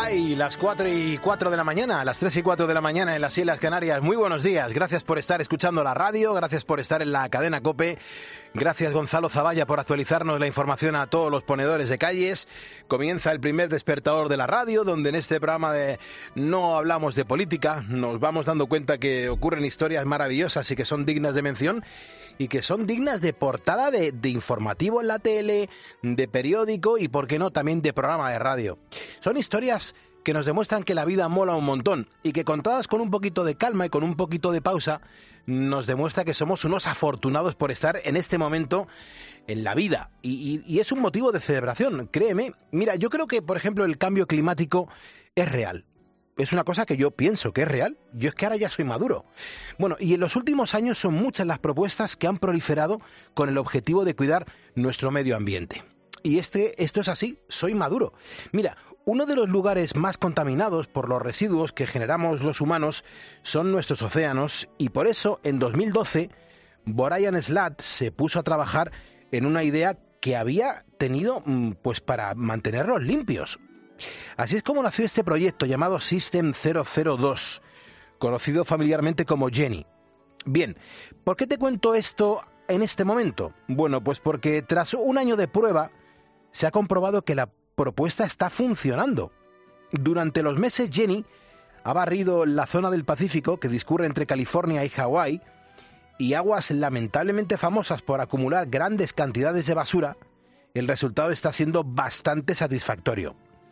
Hay las 4:04 de la mañana, las 3:04 de la mañana en las Islas Canarias. Muy buenos días, gracias por estar escuchando la radio, gracias por estar en la cadena COPE, gracias Gonzalo Zavalla por actualizarnos la información a todos los ponedores de calles. Comienza el primer despertador de la radio, donde en este programa no hablamos de política, nos vamos dando cuenta que ocurren historias maravillosas y que son dignas de mención y que son dignas de portada de informativo en la tele, de periódico y, por qué no, también de programa de radio. Son historias que nos demuestran que la vida mola un montón y que, contadas con un poquito de calma y con un poquito de pausa, nos demuestra que somos unos afortunados por estar en este momento en la vida. Y es un motivo de celebración, créeme. Mira, yo creo que, por ejemplo, el cambio climático es real. Es una cosa que yo pienso que es real. Yo es que ahora ya soy maduro. Bueno, y en los últimos años son muchas las propuestas que han proliferado con el objetivo de cuidar nuestro medio ambiente. Y esto es así, soy maduro. Mira, uno de los lugares más contaminados por los residuos que generamos los humanos son nuestros océanos, y por eso en 2012 Brian Slatt se puso a trabajar en una idea que había tenido pues para mantenerlos limpios. Así es como nació este proyecto llamado System 002, conocido familiarmente como Jenny. Bien, ¿por qué te cuento esto en este momento? Bueno, pues porque tras un año de prueba se ha comprobado que la propuesta está funcionando. Durante los meses Jenny ha barrido la zona del Pacífico que discurre entre California y Hawái, y aguas lamentablemente famosas por acumular grandes cantidades de basura. El resultado está siendo bastante satisfactorio.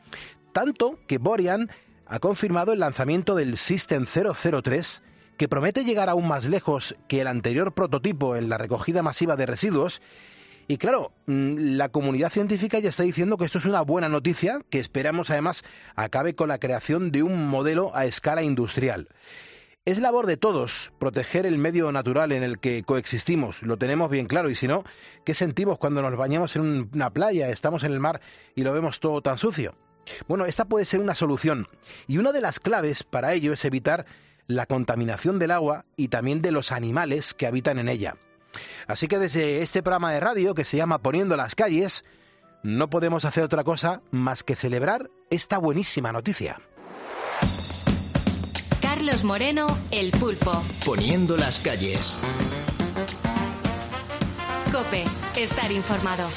Tanto que Brian ha confirmado el lanzamiento del System 003, que promete llegar aún más lejos que el anterior prototipo en la recogida masiva de residuos. Y claro, la comunidad científica ya está diciendo que esto es una buena noticia, que esperamos además acabe con la creación de un modelo a escala industrial. Es labor de todos proteger el medio natural en el que coexistimos, lo tenemos bien claro, y si no, ¿qué sentimos cuando nos bañamos en una playa, estamos en el mar y lo vemos todo tan sucio? Bueno, esta puede ser una solución, y una de las claves para ello es evitar la contaminación del agua y también de los animales que habitan en ella. Así que desde este programa de radio que se llama Poniendo las calles, no podemos hacer otra cosa más que celebrar esta buenísima noticia. Carlos Moreno, El Pulpo. Poniendo las calles. COPE, estar informado.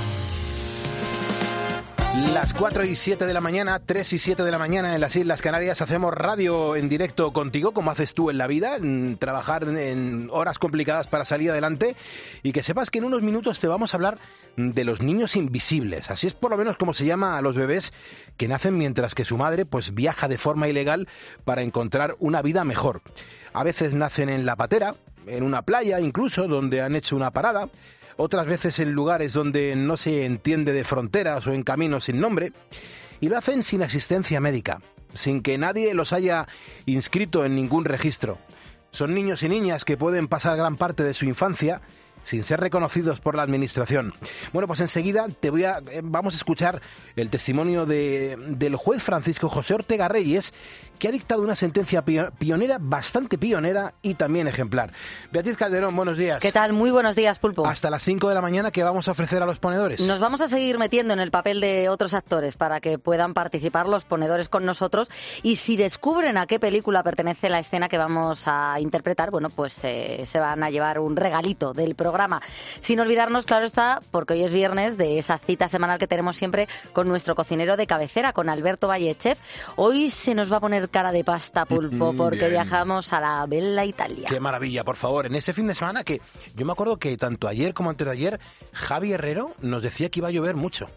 Las 4:07 de la mañana, 3:07 de la mañana en las Islas Canarias, hacemos radio en directo contigo, como haces tú en la vida, trabajar en horas complicadas para salir adelante, y que sepas que en unos minutos te vamos a hablar de los niños invisibles. Así es por lo menos como se llama a los bebés que nacen mientras que su madre pues viaja de forma ilegal para encontrar una vida mejor. A veces nacen en la patera, en una playa incluso, donde han hecho una parada. Otras veces en lugares donde no se entiende de fronteras o en caminos sin nombre, y lo hacen sin asistencia médica, sin que nadie los haya inscrito en ningún registro. Son niños y niñas que pueden pasar gran parte de su infancia sin ser reconocidos por la administración. Bueno, pues enseguida vamos a escuchar el testimonio del juez Francisco José Ortega Reyes, que ha dictado una sentencia pionera, bastante pionera y también ejemplar. Beatriz Calderón, buenos días. ¿Qué tal? Muy buenos días, Pulpo. Hasta las 5 de la mañana, ¿qué vamos a ofrecer a los ponedores? Nos vamos a seguir metiendo en el papel de otros actores para que puedan participar los ponedores con nosotros, y si descubren a qué película pertenece la escena que vamos a interpretar, bueno, pues se van a llevar un regalito del programa. Sin olvidarnos, claro está, porque hoy es viernes, de esa cita semanal que tenemos siempre con nuestro cocinero de cabecera, con Alberto Valle, chef. Hoy se nos va a poner cara de pasta, Pulpo, porque bien. Viajamos a la bella Italia. Qué maravilla, por favor. En ese fin de semana que yo me acuerdo que tanto ayer como antes de ayer, Javi Herrero nos decía que iba a llover mucho.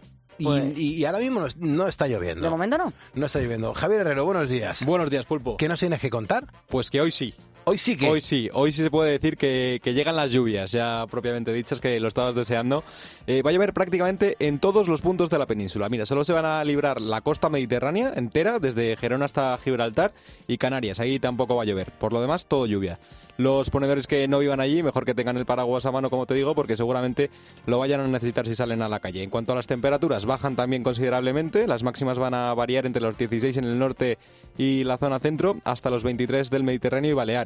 Y ahora mismo no está lloviendo. De momento no. No está lloviendo. Javier Herrero, buenos días. Buenos días, Pulpo. ¿Qué nos tienes que contar? Pues que hoy sí. ¿Hoy sí que? Hoy sí se puede decir que llegan las lluvias, ya propiamente dichas, que lo estabas deseando. Va a llover prácticamente en todos los puntos de la península. Mira, solo se van a librar la costa mediterránea entera, desde Gerona hasta Gibraltar y Canarias. Ahí tampoco va a llover. Por lo demás, todo lluvia. Los ponedores que no vivan allí, mejor que tengan el paraguas a mano, como te digo, porque seguramente lo vayan a necesitar si salen a la calle. En cuanto a las temperaturas, bajan también considerablemente. Las máximas van a variar entre los 16 en el norte y la zona centro, hasta los 23 del Mediterráneo y Baleares.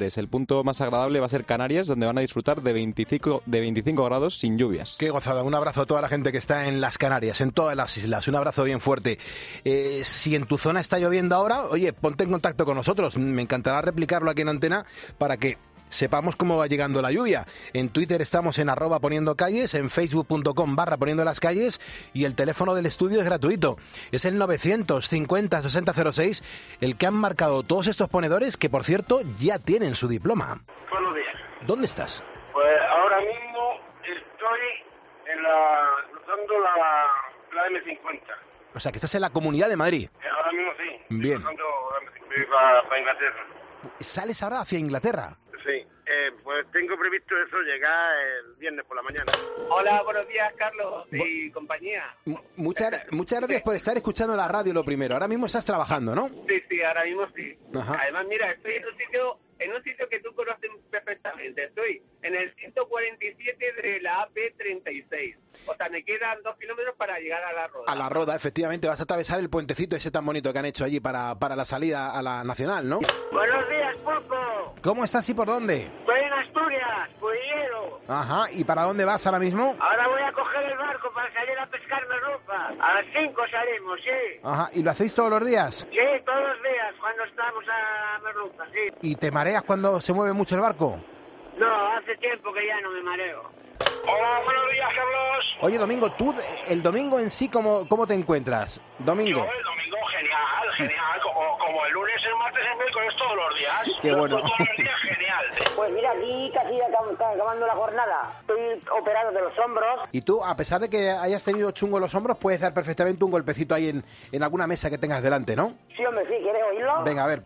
noches. El punto más agradable va a ser Canarias, donde van a disfrutar de 25 grados sin lluvias. Qué gozada. Un abrazo a toda la gente que está en las Canarias, en todas las islas. Un abrazo bien fuerte. Si en tu zona está lloviendo ahora, oye, ponte en contacto con nosotros. Me encantará replicarlo aquí en Antena para que sepamos cómo va llegando la lluvia. En Twitter estamos en @poniendocalles, en facebook.com/poniendolascalles, y el teléfono del estudio es gratuito. Es el 950-6006, el que han marcado todos estos ponedores, que por cierto ya tienen su diploma. Buenos días. ¿Dónde estás? Pues ahora mismo estoy cruzando la M50. O sea, que estás en la Comunidad de Madrid. Ahora mismo sí. Bien. Cruzando la M50 para Inglaterra. ¿Sales ahora hacia Inglaterra? Sí, pues tengo previsto eso, llegar el viernes por la mañana. Hola, buenos días, Carlos y compañía. Muchas gracias por estar escuchando la radio, lo primero. Ahora mismo estás trabajando, ¿no? Sí, ahora mismo sí. Ajá. Además, mira, estoy en un sitio que tú conoces perfectamente. Estoy en el 147 de la AP36. O sea, me quedan 2 kilómetros para llegar a La Roda. A La Roda, efectivamente. Vas a atravesar el puentecito ese tan bonito que han hecho allí para la salida a la Nacional, ¿no? Buenos días, Pulpo. ¿Cómo estás y por dónde? Estoy en Asturias, Pudillero. Ajá. ¿Y para dónde vas ahora mismo? Ahora voy a coger el barco para salir a pescar merluza. A las 5 salimos, sí. Ajá. ¿Y lo hacéis todos los días? Sí, todos los días cuando estamos a merluza, sí. ¿Y te mareas cuando se mueve mucho el barco? No, hace tiempo que ya no me mareo. Hola, buenos días, Carlos. Oye, Domingo, tú el domingo en sí, ¿cómo te encuentras? Domingo. Yo el domingo, genial. Como el lunes, el martes, el miércoles, todos los días. Qué bueno. Todos los días, genial. Pues mira, aquí casi acabando la jornada. Estoy operado de los hombros. Y tú, a pesar de que hayas tenido chungo los hombros, puedes dar perfectamente un golpecito ahí en alguna mesa que tengas delante, ¿no? Sí, hombre, sí, ¿quieres oírlo? Venga, a ver.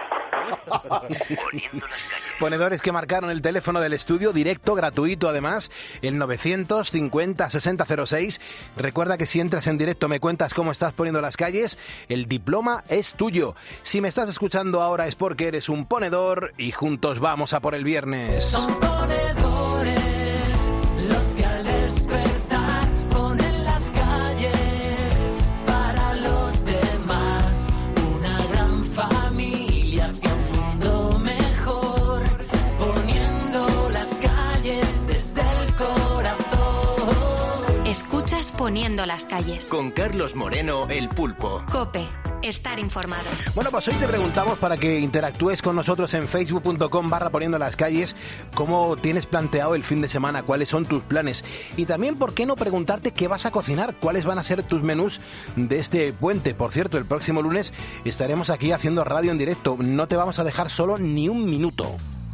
Ponedores que marcaron el teléfono del estudio, directo, gratuito además, el 950-6006. Recuerda que si entras en directo me cuentas cómo estás poniendo las calles, el diploma es tuyo. Si me estás escuchando ahora es porque eres un ponedor y juntos vamos a por el viernes. Son ponedores los que al despertar ponen las calles para los demás, una gran familia hacia un mundo mejor, poniendo las calles desde el corazón. Escuchas Poniendo las calles. Con Carlos Moreno, el Pulpo. COPE. Estar informado. Bueno, pues hoy te preguntamos para que interactúes con nosotros en facebook.com/poniendo las calles, cómo tienes planteado el fin de semana, cuáles son tus planes y también, ¿por qué no preguntarte qué vas a cocinar? ¿Cuáles van a ser tus menús de este puente? Por cierto, el próximo lunes estaremos aquí haciendo radio en directo. No te vamos a dejar solo ni un minuto.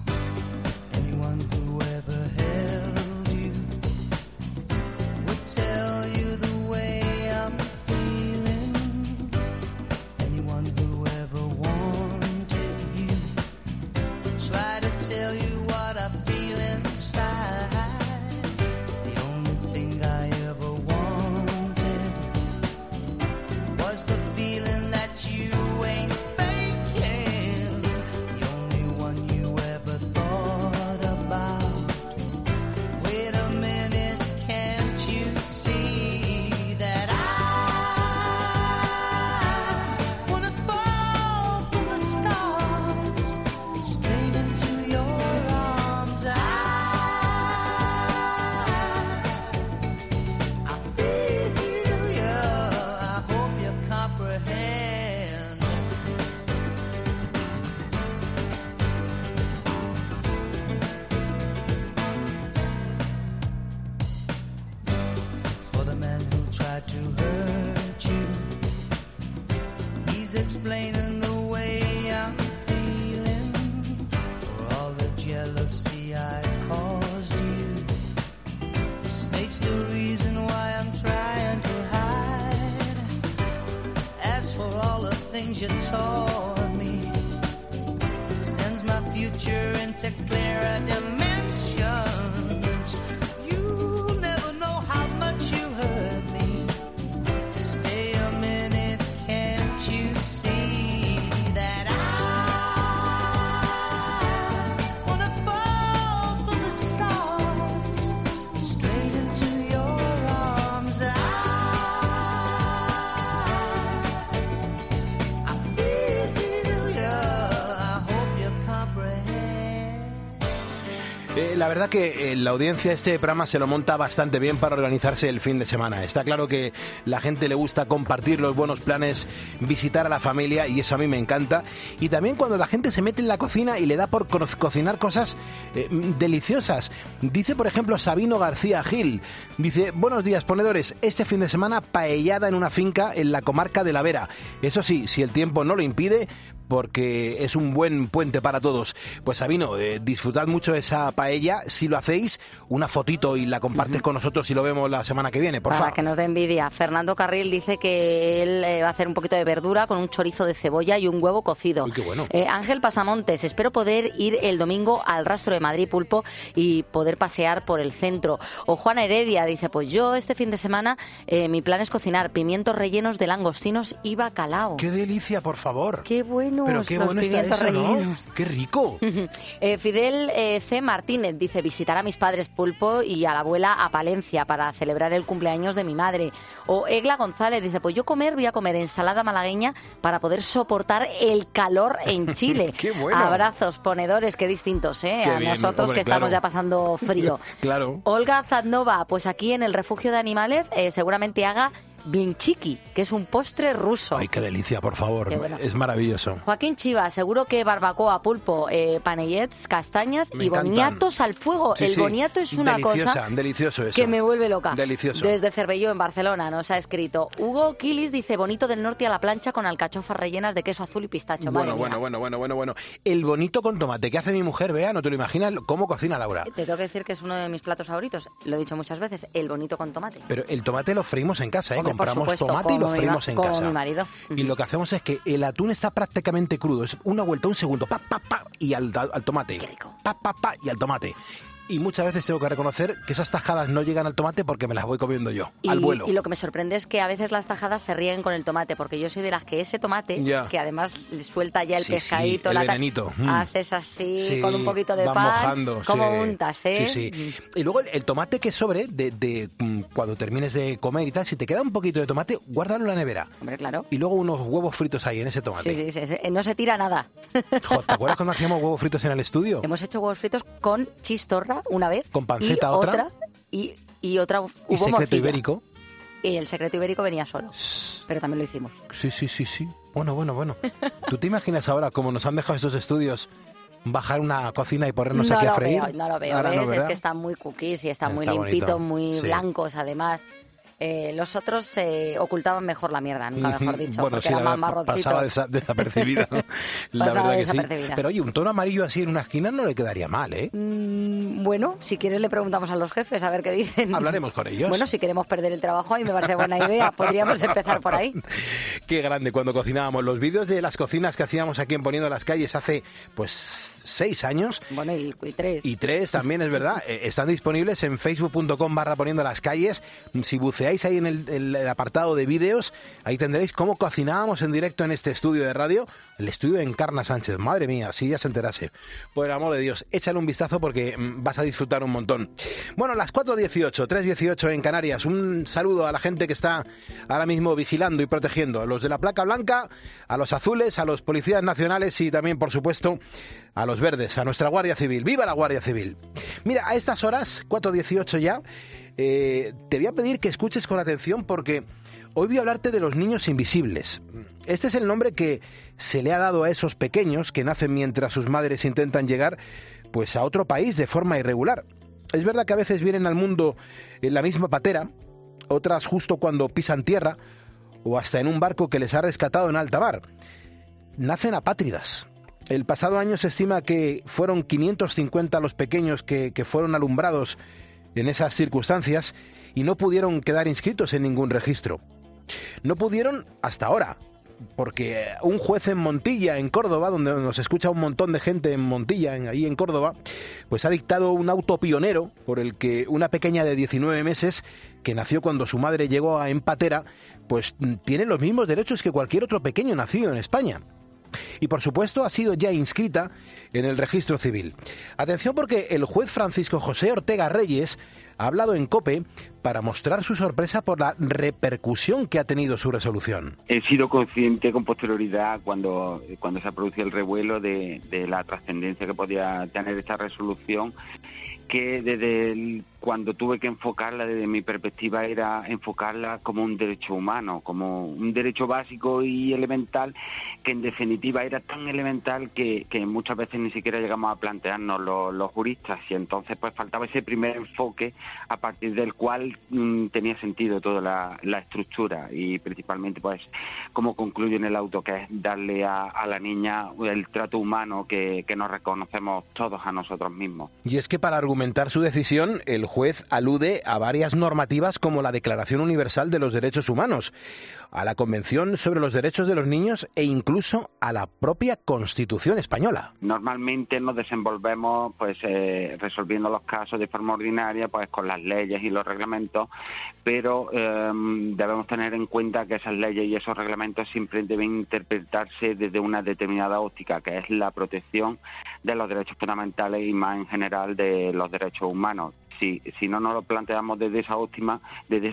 Explaining the way I'm feeling for all the jealousy I caused you. States the reason why I'm trying to hide. As for all the things you taught me, it sends my future into clearer dimensions. You'll never know how much you hurt me. Stay a minute, can't you see that I wanna fall from the stars straight into your arms? I feel La verdad que la audiencia de este programa se lo monta bastante bien para organizarse el fin de semana. Está claro que la gente le gusta compartir los buenos planes, visitar a la familia, y eso a mí me encanta. Y también cuando la gente se mete en la cocina y le da por cocinar cosas deliciosas. Dice, por ejemplo, Sabino García Gil, dice: buenos días, ponedores, este fin de semana paellada en una finca en la comarca de La Vera. Eso sí, si el tiempo no lo impide, porque es un buen puente para todos. Pues Sabino, disfrutad mucho de esa paella. Si lo hacéis, una fotito y la compartes con nosotros y lo vemos la semana que viene, por favor. Para que nos dé envidia. Fernando Carril dice que él va a hacer un poquito de verdura con un chorizo de cebolla y un huevo cocido. Uy, qué bueno. Ángel Pasamontes: espero poder ir el domingo al Rastro de Madrid, Pulpo, y poder pasear por el centro. O Juana Heredia dice: pues yo este fin de semana mi plan es cocinar pimientos rellenos de langostinos y bacalao. ¡Qué delicia, por favor! ¡Qué bueno! Pero qué bueno está eso, rellenos, ¿no? ¡Qué rico! Fidel C. Martínez dice: visitar a mis padres, Pulpo, y a la abuela a Palencia para celebrar el cumpleaños de mi madre. O Egla González dice: pues yo voy a comer ensalada malagueña para poder soportar el calor en Chile. ¡Qué bueno! Abrazos, ponedores, qué distintos, ¿eh? Qué a bien, nosotros, hombre, que estamos claro. ya pasando frío. Claro. Olga Zadnova: pues aquí en el refugio de animales seguramente haga blinchiki, que es un postre ruso. ¡Ay, qué delicia, por favor! Qué bueno. Es maravilloso. Joaquín Chiva: seguro que barbacoa, pulpo, panellets, castañas Me y encantan. boniatos al fuego. Sí, el sí. boniato es una cosa Delicioso eso. que me vuelve loca. Delicioso. Desde Cervelló, en Barcelona, nos ha escrito Hugo Quilis, dice: bonito del norte a la plancha con alcachofas rellenas de queso azul y pistacho. Madre mía. Bueno. El bonito con tomate que hace mi mujer, vea, no te lo imaginas cómo cocina Laura. Te tengo que decir que es uno de mis platos favoritos. Lo he dicho muchas veces, el bonito con tomate. Pero el tomate lo freímos en casa, ¿eh? Hombre, por Compramos supuesto, tomate y lo como freímos en casa. Como mi marido. Y lo que hacemos es que el atún está prácticamente crudo. Es una vuelta, un segundo, pa, y al tomate. Qué rico. Pa, y al tomate. Y muchas veces tengo que reconocer que esas tajadas no llegan al tomate porque me las voy comiendo yo, al vuelo. Y lo que me sorprende es que a veces las tajadas se rieguen con el tomate, porque yo soy de las que ese tomate, Ya. que además le suelta ya el Sí, pescadito, el la venenito. haces así, Sí, con un poquito de van pan, mojando, como sí. untas, ¿eh? Sí. Y luego el tomate que sobre, cuando termines de comer y tal, si te queda un poquito de tomate, guárdalo en la nevera. Hombre, claro. Y luego unos huevos fritos ahí en ese tomate. Sí, no se tira nada. Jo, ¿te acuerdas cuando hacíamos huevos fritos en el estudio? Hemos hecho huevos fritos con chistorra una vez. Con panceta y otra. Y otra hubo Y secreto morcilla. ibérico. Y el secreto ibérico venía solo. Pero también lo hicimos. Sí. Bueno. ¿Tú te imaginas ahora cómo nos han dejado estos estudios bajar una cocina y ponernos aquí a freír? No lo veo, Ahora ¿ves? no, es ¿verdad? que están muy cookies y están muy Está limpitos, bonito. muy Sí. blancos además. Los otros ocultaban mejor la mierda, nunca mejor dicho, Bueno, porque sí, eran la más verdad, marroncitos. pasaba desapercibida, ¿no? La Pasaba verdad que sí. desapercibida. Pero oye, un tono amarillo así en una esquina no le quedaría mal, ¿eh? Bueno, si quieres le preguntamos a los jefes a ver qué dicen. Hablaremos con ellos. Bueno, si queremos perder el trabajo, ahí me parece buena idea. Podríamos empezar por ahí. Qué grande cuando cocinábamos. Los vídeos de las cocinas que hacíamos aquí en Poniendo las Calles hace, pues, 6 años. Bueno, y 3. Y 3 también, es verdad. Están disponibles en facebook.com/Poniendo las Calles. Si buceáis ahí en el apartado de vídeos, ahí tendréis cómo cocinábamos en directo en este estudio de radio. El estudio de Encarna Sánchez. Madre mía, si ya se enterase. Por el amor de Dios, échale un vistazo porque vas a disfrutar un montón. Bueno, las 4:18, 3:18 en Canarias. Un saludo a la gente que está ahora mismo vigilando y protegiendo. A los de la placa blanca, a los azules, a los policías nacionales y también, por supuesto, a los verdes, a nuestra Guardia Civil. ¡Viva la Guardia Civil! Mira, a estas horas, 4:18 ya, te voy a pedir que escuches con atención porque hoy voy a hablarte de los niños invisibles. Este es el nombre que se le ha dado a esos pequeños que nacen mientras sus madres intentan llegar pues a otro país de forma irregular. Es verdad que a veces vienen al mundo en la misma patera, otras justo cuando pisan tierra o hasta en un barco que les ha rescatado en alta mar. Nacen apátridas. El pasado año se estima que fueron 550 los pequeños que fueron alumbrados en esas circunstancias y no pudieron quedar inscritos en ningún registro. No pudieron hasta ahora, porque un juez en Montilla, en Córdoba, donde nos escucha un montón de gente en Montilla, ahí en Córdoba, pues ha dictado un auto pionero por el que una pequeña de 19 meses, que nació cuando su madre llegó a empatera, pues tiene los mismos derechos que cualquier otro pequeño nacido en España. Y por supuesto ha sido ya inscrita en el registro civil. Atención porque el juez Francisco José Ortega Reyes ha hablado en COPE para mostrar su sorpresa por la repercusión que ha tenido su resolución. He sido consciente con posterioridad cuando se ha producido el revuelo de la trascendencia que podía tener esta resolución, que cuando tuve que enfocarla desde mi perspectiva era enfocarla como un derecho humano, como un derecho básico y elemental, que en definitiva era tan elemental que muchas veces ni siquiera llegamos a plantearnos los juristas, y entonces pues faltaba ese primer enfoque a partir del cual tenía sentido toda la estructura, y principalmente pues como concluyo en el auto, que es darle a la niña el trato humano que nos reconocemos todos a nosotros mismos. Y es que para argumentar su decisión, el juez alude a varias normativas como la Declaración Universal de los Derechos Humanos, a la Convención sobre los Derechos de los Niños e incluso a la propia Constitución española. Normalmente nos desenvolvemos pues resolviendo los casos de forma ordinaria pues con las leyes y los reglamentos, pero debemos tener en cuenta que esas leyes y esos reglamentos siempre deben interpretarse desde una determinada óptica, que es la protección de los derechos fundamentales y más en general de los derechos humanos. Si no nos lo planteamos desde esa óptica,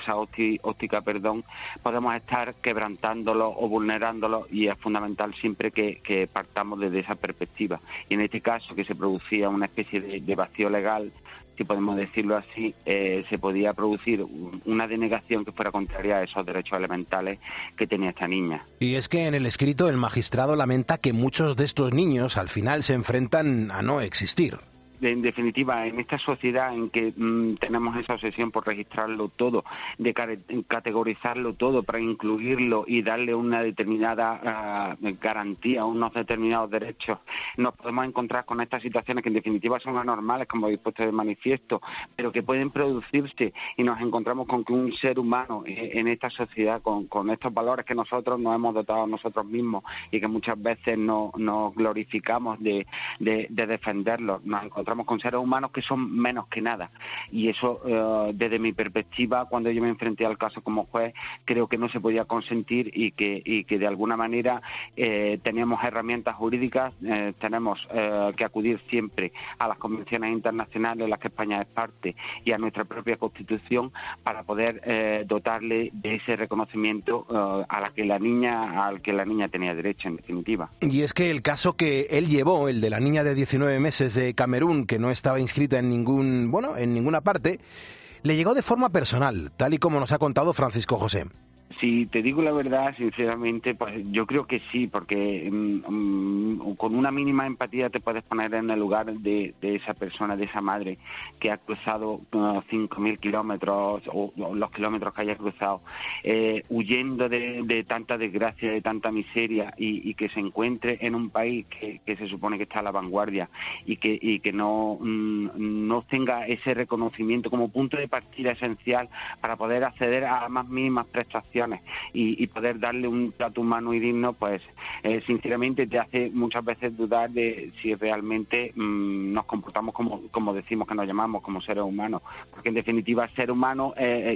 podemos estar quebrantándolo o vulnerándolo, y es fundamental siempre que partamos desde esa perspectiva. Y en este caso, que se producía una especie de vacío legal, si podemos decirlo así, se podía producir una denegación que fuera contraria a esos derechos elementales que tenía esta niña. Y es que en el escrito el magistrado lamenta que muchos de estos niños al final se enfrentan a no existir. En definitiva, en esta sociedad en que tenemos esa obsesión por registrarlo todo, de categorizarlo todo para incluirlo y darle una determinada garantía, unos determinados derechos, nos podemos encontrar con estas situaciones que en definitiva son anormales, como habéis puesto de manifiesto, pero que pueden producirse, y nos encontramos con que un ser humano en esta sociedad, con estos valores que nosotros nos hemos dotado a nosotros mismos y que muchas veces nos glorificamos de defenderlos, nos encontramos con seres humanos que son menos que nada, y eso desde mi perspectiva, cuando yo me enfrenté al caso como juez, creo que no se podía consentir, y que de alguna manera teníamos herramientas jurídicas, tenemos que acudir siempre a las convenciones internacionales en las que España es parte y a nuestra propia Constitución para poder dotarle de ese reconocimiento al que la niña tenía derecho, en definitiva. Y es que el caso que él llevó, el de la niña de 19 meses de Camerún, que no estaba inscrita en ninguna parte, le llegó de forma personal, tal y como nos ha contado Francisco José. Si te digo la verdad, sinceramente, pues yo creo que sí, porque con una mínima empatía te puedes poner en el lugar de esa persona, de esa madre que ha cruzado 5.000 kilómetros o los kilómetros que haya cruzado, huyendo de tanta desgracia, de tanta miseria, y que se encuentre en un país que se supone que está a la vanguardia y que no tenga ese reconocimiento como punto de partida esencial para poder acceder a las más mínimas prestaciones y poder darle un trato humano y digno, pues sinceramente te hace muchas veces dudar de si realmente nos comportamos como decimos que nos llamamos, como seres humanos, porque en definitiva ser humano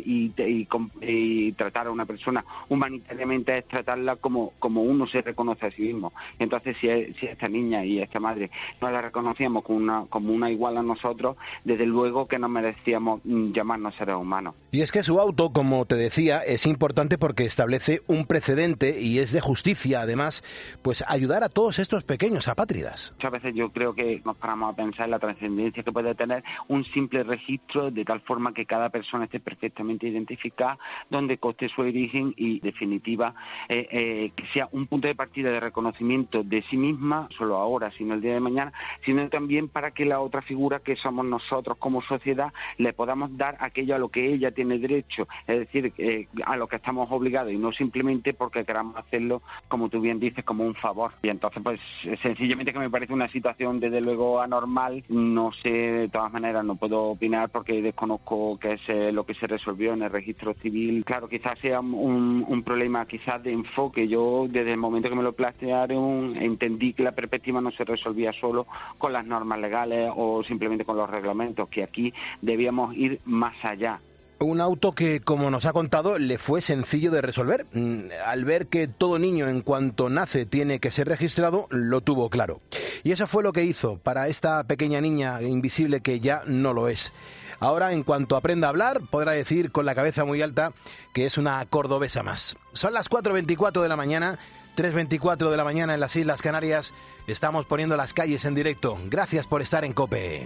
y tratar a una persona humanitariamente es tratarla como uno se reconoce a sí mismo. Entonces si esta niña y esta madre no la reconocíamos como una igual a nosotros, desde luego que no merecíamos llamarnos seres humanos. Y es que su auto, como te decía, es importante porque establece un precedente y es de justicia, además, pues ayudar a todos estos pequeños apátridas. Muchas veces yo creo que nos paramos a pensar en la trascendencia que puede tener un simple registro, de tal forma que cada persona esté perfectamente identificada, donde conste su origen y, en definitiva, que sea un punto de partida de reconocimiento de sí misma, solo ahora, sino el día de mañana, sino también para que la otra figura que somos nosotros como sociedad le podamos dar aquello a lo que ella tiene derecho, es decir, a lo que estamos obligados, y no simplemente porque queramos hacerlo, como tú bien dices, como un favor. Y entonces, pues, sencillamente que me parece una situación desde luego anormal. No sé, de todas maneras no puedo opinar porque desconozco qué es lo que se resolvió en el registro civil. Claro, quizás sea un problema quizás de enfoque. Yo desde el momento que me lo plantearon entendí que la perspectiva no se resolvía solo con las normas legales o simplemente con los reglamentos, que aquí debíamos ir más allá. Un auto que, como nos ha contado, le fue sencillo de resolver. Al ver que todo niño en cuanto nace tiene que ser registrado, lo tuvo claro. Y eso fue lo que hizo para esta pequeña niña invisible que ya no lo es. Ahora, en cuanto aprenda a hablar, podrá decir con la cabeza muy alta que es una cordobesa más. Son las 4:24 de la mañana, 3:24 de la mañana en las Islas Canarias. Estamos poniendo las calles en directo. Gracias por estar en COPE.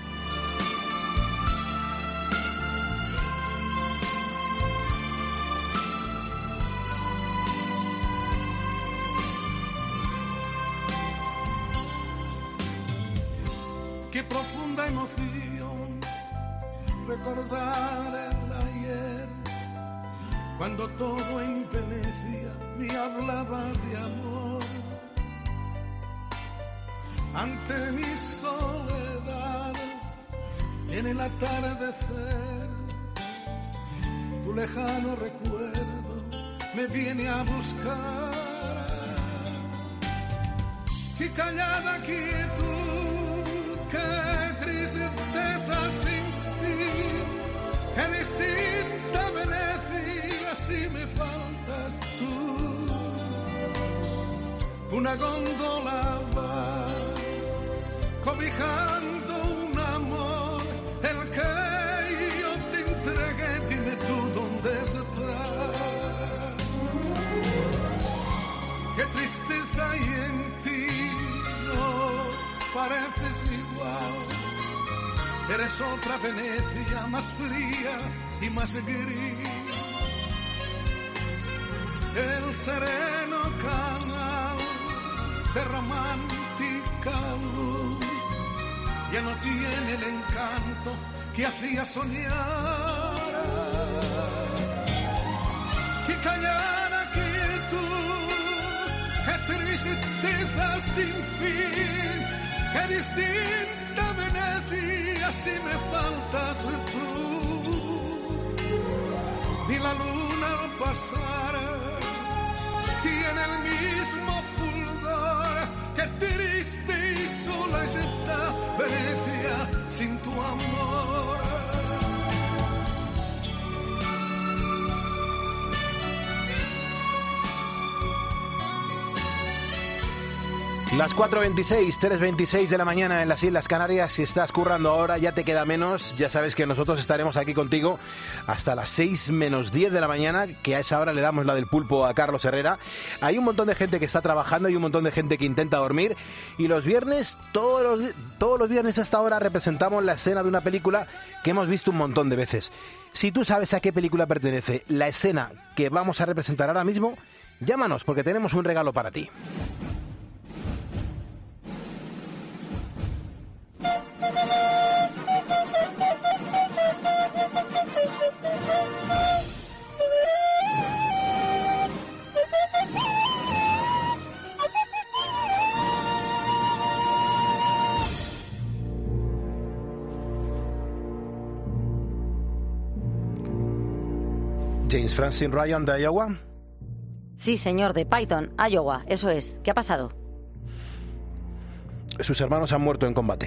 Qué profunda emoción recordar el ayer, cuando todo en Venecia me hablaba de amor. Ante mi soledad, en el atardecer, tu lejano recuerdo me viene a buscar. Qué callada quietud, qué tristeza sin fin, qué distinta Venecia si me faltas tú. Una góndola va cobijando un amor, el que yo te entregué, dime tú dónde está. Qué tristeza hay en ti, no pareces igual. Eres otra Venecia más fría y más gris. El sereno canal de romántica luz ya no tiene el encanto que hacía soñar. Qué callada quietud, qué tristeza sin fin, qué distinta Venecia si me faltas tú. Ni la luna al pasar tiene el mismo fulgor, qué triste y sola está Venecia sin tu amor. Las 4:26, 3:26 de la mañana en las Islas Canarias. Si estás currando ahora, ya te queda menos. Ya sabes que nosotros estaremos aquí contigo hasta las 6 menos 10 de la mañana, que a esa hora le damos la del pulpo a Carlos Herrera. Hay un montón de gente que está trabajando, hay un montón de gente que intenta dormir. Y los viernes, todos los viernes hasta ahora, representamos la escena de una película que hemos visto un montón de veces. Si tú sabes a qué película pertenece la escena que vamos a representar ahora mismo, llámanos porque tenemos un regalo para ti. James Francine Ryan de Iowa. Sí, señor, de Python, Iowa, eso es. ¿Qué ha pasado? Sus hermanos han muerto en combate.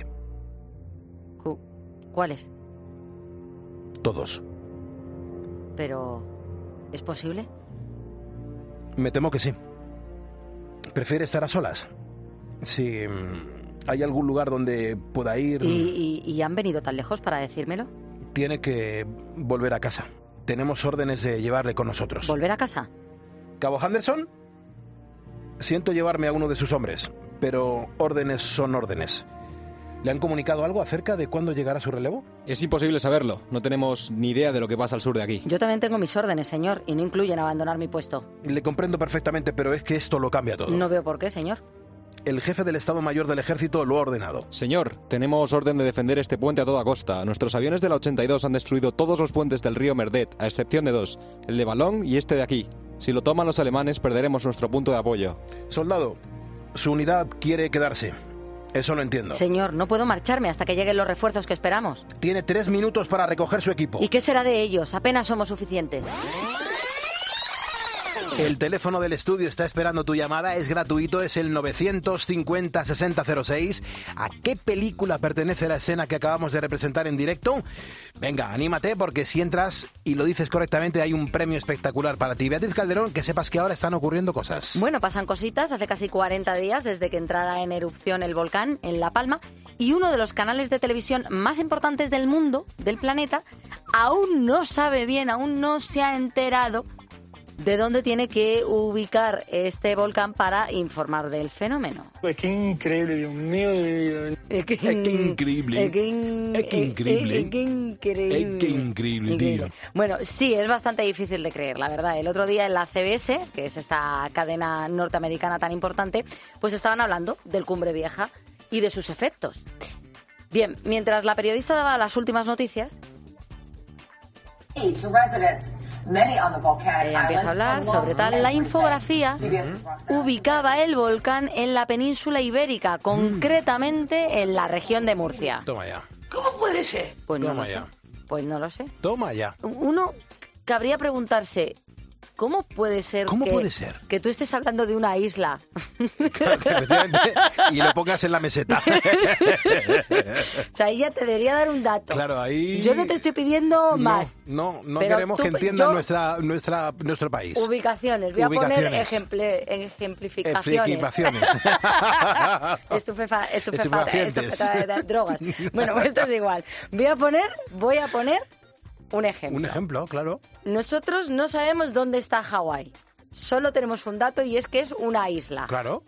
¿Cuáles? Todos. Pero... ¿es posible? Me temo que sí. ¿Prefiere estar a solas? Si hay algún lugar donde pueda ir... ¿Y han venido tan lejos para decírmelo? Tiene que volver a casa. Tenemos órdenes de llevarle con nosotros. ¿Volver a casa? ¿Cabo Henderson? Siento llevarme a uno de sus hombres, pero órdenes son órdenes. ¿Le han comunicado algo acerca de cuándo llegará su relevo? Es imposible saberlo. No tenemos ni idea de lo que pasa al sur de aquí. Yo también tengo mis órdenes, señor, y no incluyen abandonar mi puesto. Le comprendo perfectamente, pero es que esto lo cambia todo. No veo por qué, señor. El jefe del Estado Mayor del Ejército lo ha ordenado. Señor, tenemos orden de defender este puente a toda costa. Nuestros aviones de la 82 han destruido todos los puentes del río Merdet, a excepción de dos, el de Ballon y este de aquí. Si lo toman los alemanes, perderemos nuestro punto de apoyo. Soldado, su unidad quiere quedarse. Eso lo entiendo. Señor, no puedo marcharme hasta que lleguen los refuerzos que esperamos. Tiene 3 minutos para recoger su equipo. ¿Y qué será de ellos? Apenas somos suficientes. El teléfono del estudio está esperando tu llamada, es gratuito, es el 950-6006. ¿A qué película pertenece la escena que acabamos de representar en directo? Venga, anímate, porque si entras y lo dices correctamente hay un premio espectacular para ti. Beatriz Calderón, que sepas que ahora están ocurriendo cosas. Bueno, pasan cositas. Hace casi 40 días desde que entrara en erupción el volcán en La Palma, y uno de los canales de televisión más importantes del mundo, del planeta, aún no sabe bien, aún no se ha enterado de dónde tiene que ubicar este volcán para informar del fenómeno. Es que increíble, Dios mío de mi vida. Es que increíble. Increíble, tío. Bueno, sí, es bastante difícil de creer, la verdad. El otro día en la CBS, que es esta cadena norteamericana tan importante, pues estaban hablando del Cumbre Vieja y de sus efectos. Bien, mientras la periodista daba las últimas noticias, ella empieza a hablar sobre tal. La infografía ubicaba el volcán en la península ibérica, concretamente en la región de Murcia. Toma ya. ¿Cómo puede ser? Pues no Toma lo sé. ya. Pues no lo sé. Toma ya. Uno cabría preguntarse, ¿cómo puede ser que tú estés hablando de una isla? Claro, que efectivamente, y lo pongas en la meseta. O sea, ahí ya te debería dar un dato. Claro, ahí... Yo no te estoy pidiendo más. No Pero queremos que entiendan nuestro país. Ubicaciones. Voy a poner ejemplificaciones. Estupefacientes. Drogas. Bueno, pues esto es igual. Voy a poner un ejemplo. Un ejemplo, claro. Nosotros no sabemos dónde está Hawái. Solo tenemos un dato y es que es una isla. Claro.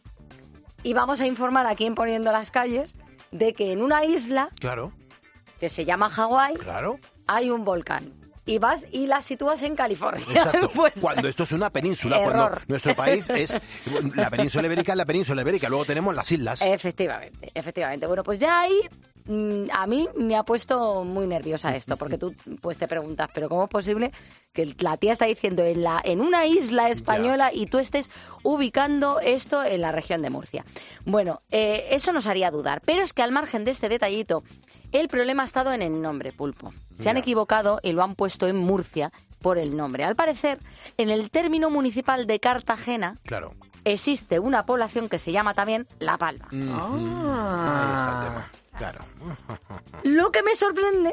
Y vamos a informar aquí en Poniendo las Calles de que en una isla, claro, que se llama Hawái, claro, hay un volcán. Y vas y la sitúas en California. Exacto. Pues, cuando esto es una península, error. Cuando nuestro país es la península ibérica, es la península ibérica. Luego tenemos las islas. Efectivamente. Bueno, pues ya ahí a mí me ha puesto muy nerviosa esto, porque tú pues te preguntas, pero ¿cómo es posible que la tía está diciendo en una isla española y tú estés ubicando esto en la región de Murcia? Bueno, eso nos haría dudar, pero es que al margen de este detallito, el problema ha estado en el nombre, Pulpo. Se han equivocado y lo han puesto en Murcia por el nombre. Al parecer, en el término municipal de Cartagena, claro, existe una población que se llama también La Palma. Ahí está el tema. Claro. Lo que me sorprende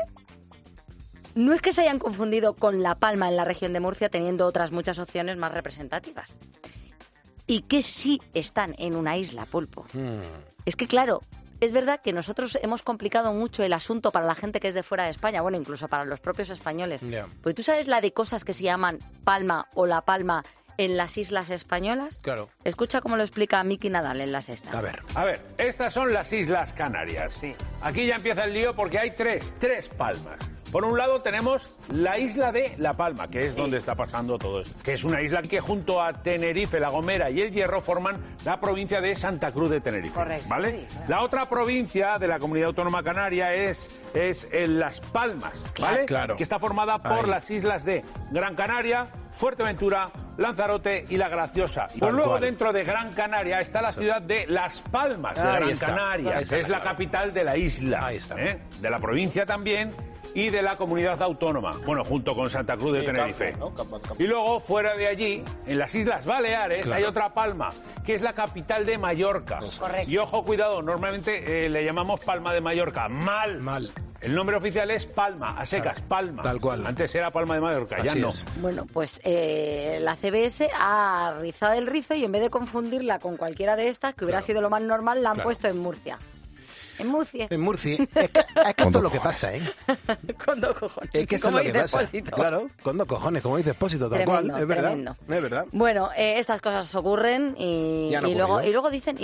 no es que se hayan confundido con La Palma en la región de Murcia, teniendo otras muchas opciones más representativas. Y que sí están en una isla, Pulpo. Es que, claro, es verdad que nosotros hemos complicado mucho el asunto para la gente que es de fuera de España, bueno, incluso para los propios españoles. Porque tú sabes la de cosas que se llaman Palma o La Palma en las islas españolas. Claro. Escucha cómo lo explica Miki Nadal en La Sexta. A ver, estas son las Islas Canarias. Sí. Aquí ya empieza el lío porque hay tres palmas. Por un lado tenemos la isla de La Palma, que es donde está pasando todo esto, que es una isla que junto a Tenerife, La Gomera y El Hierro forman la provincia de Santa Cruz de Tenerife. Correcto. ¿Vale? La otra provincia de la Comunidad Autónoma Canaria es Las Palmas, ¿vale? Claro. Que está formada por las islas de Gran Canaria, Fuerteventura, Lanzarote y La Graciosa. Pues luego dentro de Gran Canaria está la ciudad de Las Palmas de Gran Canaria, que es la capital de la isla, de la provincia también y de la comunidad autónoma, bueno, junto con Santa Cruz de Tenerife. Y luego, fuera de allí, en las Islas Baleares, hay otra Palma, que es la capital de Mallorca. Correcto. Y ojo, cuidado, normalmente le llamamos Palma de Mallorca. Mal. El nombre oficial es Palma, a secas, Palma. Tal cual. Antes era Palma de Mallorca, ya no. Bueno, pues la CBS ha rizado el rizo y en vez de confundirla con cualquiera de estas, que hubiera sido lo más normal, la han puesto en Murcia. En Murcia. En Murcia. Es que esto es lo que pasa, ¿eh? Con dos cojones. Es que eso es como lo que dice pasa. Expósito. Claro, con dos cojones, como dice Expósito, tal Tremendo, cual. Es verdad. tremendo. Es verdad. Bueno, estas cosas ocurren y luego dicen,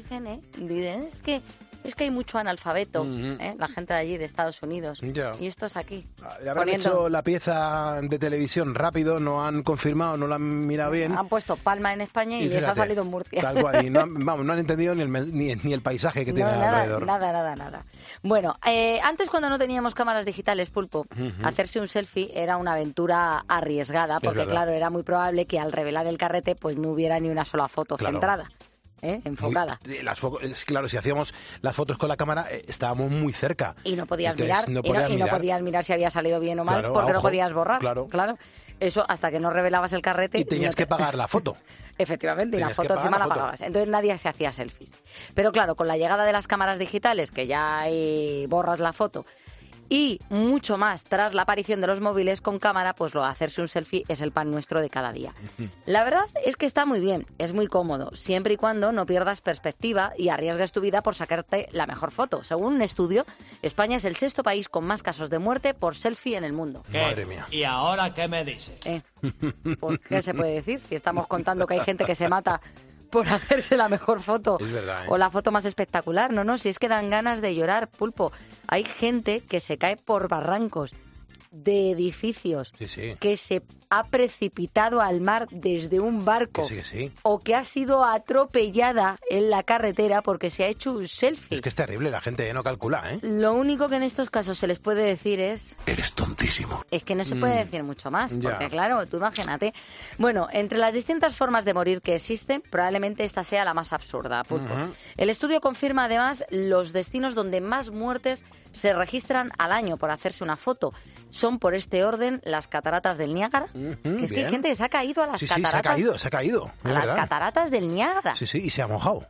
es que hay mucho analfabeto, la gente de allí, de Estados Unidos. Ya. Y estos aquí. Le habrán hecho la pieza de televisión rápido, no han confirmado, no la han mirado bien. Han puesto Palma en España y les ha salido en Murcia. Tal cual, y no han entendido ni el paisaje que tiene alrededor. Nada. Bueno, antes cuando no teníamos cámaras digitales, Pulpo, hacerse un selfie era una aventura arriesgada, porque claro, era muy probable que al revelar el carrete pues no hubiera ni una sola foto centrada. enfocada. Claro, si hacíamos las fotos con la cámara, estábamos muy cerca. Y no podías Entonces, mirar, no podías mirar si había salido bien o mal, Claro, porque a no ojo. podías borrar. Claro. Eso hasta que no revelabas el carrete. Y tenías que pagar la foto. Efectivamente, y la Tenías que foto pagar encima la la foto. pagabas. Entonces nadie se hacía selfies. Pero claro, con la llegada de las cámaras digitales, que ya borras la foto, y mucho más tras la aparición de los móviles con cámara, pues lo de hacerse un selfie es el pan nuestro de cada día. La verdad es que está muy bien, es muy cómodo, siempre y cuando no pierdas perspectiva y arriesgues tu vida por sacarte la mejor foto. Según un estudio, España es el 6º país con más casos de muerte por selfie en el mundo. Madre mía. ¿Y ahora qué me dice? Pues, ¿qué se puede decir? Si estamos contando que hay gente que se mata por hacerse la mejor foto Es verdad, o la foto más espectacular. No, si es que dan ganas de llorar, Pulpo. Hay gente que se cae por barrancos de edificios, Sí. que se ha precipitado al mar desde un barco Que sí. o que ha sido atropellada en la carretera porque se ha hecho un selfie. Es que es terrible, la gente no calcula, ¿eh? Lo único que en estos casos se les puede decir es... Eres tontísimo. Es que no se puede decir mucho más, Ya. porque claro, tú imagínate. Bueno, entre las distintas formas de morir que existen, probablemente esta sea la más absurda, Pulpo. El estudio confirma además los destinos donde más muertes se registran al año por hacerse una foto. Son por este orden las cataratas del Niágara, que es que hay bien. gente que se ha caído a las Sí, cataratas. se ha caído. A es las verdad. cataratas del Niágara. Sí, y se ha mojado.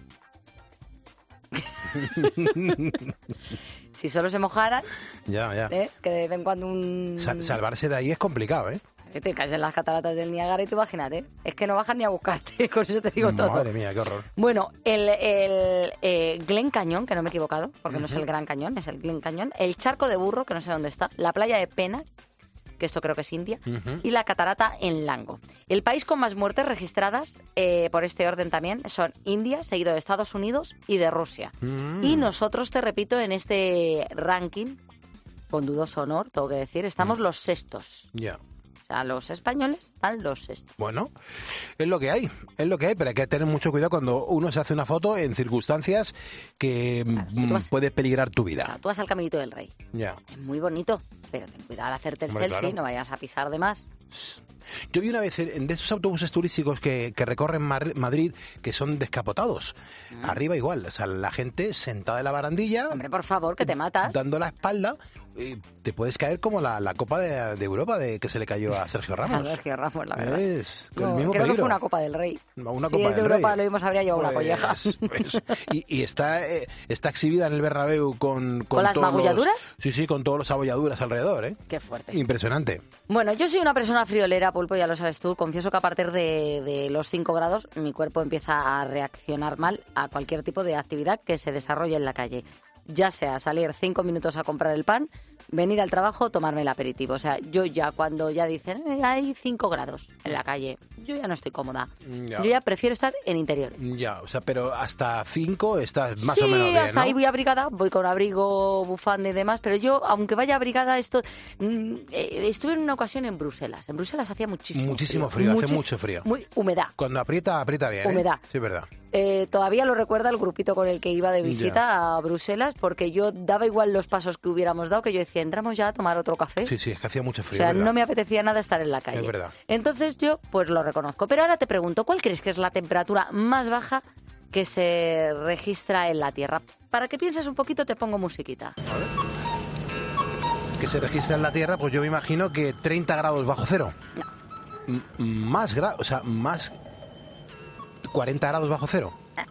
Si solo se mojaran, Ya. que de vez en cuando un... Salvarse de ahí es complicado, ¿eh? Que te caes en las cataratas del Niágara y tú imagínate. Es que no bajan ni a buscarte, con eso te digo todo. Madre mía, qué horror. Bueno, el Glen Cañón, que no me he equivocado, porque no es el Gran Cañón, es el Glen Cañón, el Charco de Burro, que no sé dónde está, la playa de Pena, que esto creo que es India, y la catarata en Lango. El país con más muertes registradas, por este orden también, son India, seguido de Estados Unidos y de Rusia. Y nosotros, te repito, en este ranking, con dudoso honor, tengo que decir, estamos los sextos. Ya. O sea, los españoles están los sextos. Bueno, es lo que hay, pero hay que tener mucho cuidado cuando uno se hace una foto en circunstancias que puede peligrar tu vida. Claro, tú vas al Caminito del Rey. Ya. Es muy bonito, pero ten cuidado al hacerte el Hombre, selfie, claro. no vayas a pisar de más. Yo vi una vez de esos autobuses turísticos que recorren Madrid que son descapotados. Arriba igual, o sea, la gente sentada en la barandilla. Hombre, por favor, que te matas. Dando la espalda, te puedes caer como la Copa de Europa que se le cayó a Sergio Ramos. A Sergio Ramos, la verdad. Es No, el mismo creo que peligro. fue una Copa del Rey. Una si Copa es de del Europa, Rey. lo mismo habría llevado una Pues, colleja. Y está exhibida en el Bernabéu con las todos magulladuras. Sí, con todos los abolladuras alrededor, ¿eh? Qué fuerte. Impresionante. Bueno, yo soy una persona friolera, Pulpo, ya lo sabes tú. Confieso que a partir de los 5 grados mi cuerpo empieza a reaccionar mal a cualquier tipo de actividad que se desarrolle en la calle. Ya sea salir 5 minutos a comprar el pan, venir al trabajo, tomarme el aperitivo. O sea, yo ya cuando ya dicen hay 5 grados en la calle, yo ya no estoy cómoda. Ya. Yo ya prefiero estar en interiores. Ya, o sea, pero hasta 5 estás más o menos Sí, bien, hasta ¿no? ahí voy abrigada, voy con abrigo, bufanda y demás, pero yo, aunque vaya abrigada, estuve en una ocasión en Bruselas. En Bruselas hacía Muchísimo frío, hace mucho frío. Muy humedad. Cuando aprieta bien, ¿eh? Humedad. Sí, es verdad. Todavía lo recuerda el grupito con el que iba de visita a Bruselas, porque yo daba igual los pasos que hubiéramos dado, que yo decía, entramos ya a tomar otro café. Sí, es que hacía mucho O frío, sea, ¿verdad? no me apetecía nada estar en la calle. Es verdad. Entonces yo, pues lo reconozco. Pero ahora te pregunto, ¿cuál crees que es la temperatura más baja que se registra en la Tierra? Para que pienses un poquito, te pongo musiquita. Que se registra en la Tierra, pues yo me imagino que 30 grados bajo cero. No. Más grados, o sea, más 40 grados bajo cero.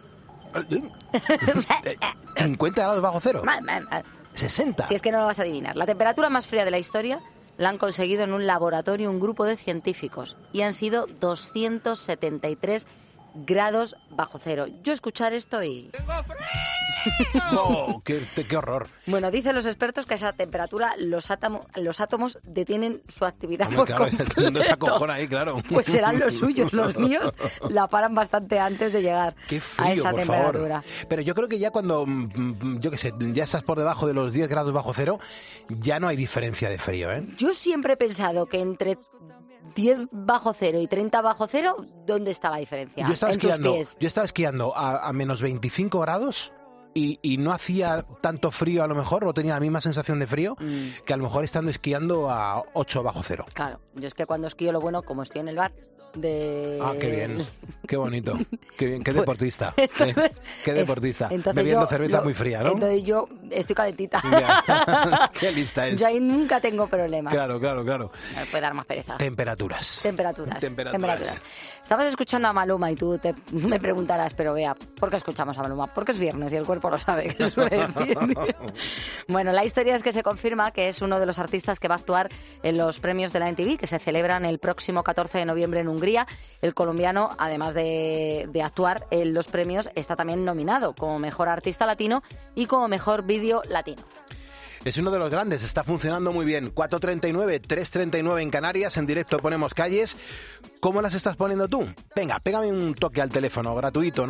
50 grados bajo cero. 60. Si es que no lo vas a adivinar. La temperatura más fría de la historia la han conseguido en un laboratorio un grupo de científicos y han sido 273 grados bajo cero. Yo escuchar esto y... Oh, qué horror. Bueno, dicen los expertos que a esa temperatura los átomos detienen su actividad Hombre, por claro, completo. todo el mundo se acojona ahí, claro. Pues serán los suyos, los míos la paran bastante antes de llegar Qué a frío, esa por temperatura. favor. Pero yo creo que ya cuando, yo qué sé, ya estás por debajo de los 10 grados bajo cero, ya no hay diferencia de frío, ¿eh? Yo siempre he pensado que entre 10 bajo cero y 30 bajo cero, ¿dónde está la diferencia? Yo estaba En tus esquiando, pies. a menos 25 grados y no hacía tanto frío a lo mejor, o tenía la misma sensación de frío que a lo mejor estando esquiando a 8 bajo cero. Claro, Yo es que cuando esquío lo bueno, como estoy en el bar de... Ah, qué bien, qué bonito, qué bien, qué deportista, qué deportista, entonces bebiendo cerveza muy fría, ¿no? Entonces yo estoy calentita. Qué lista es. Yo ahí nunca tengo problemas. Claro. Me puede dar más pereza. Temperaturas. Estamos escuchando a Maluma y tú me preguntarás, pero vea, ¿por qué escuchamos a Maluma? Porque es viernes y el cuerpo lo sabe, que suele decir. Bueno, la historia es que se confirma que es uno de los artistas que va a actuar en los premios de la MTV, que se celebran el próximo 14 de noviembre en Hungría. El colombiano, además de actuar en los premios, está también nominado como Mejor Artista Latino y como Mejor Vídeo Latino. Es uno de los grandes, está funcionando muy bien. 4.39, 3.39 en Canarias, en directo ponemos calles. ¿Cómo las estás poniendo tú? Venga, pégame un toque al teléfono, gratuito,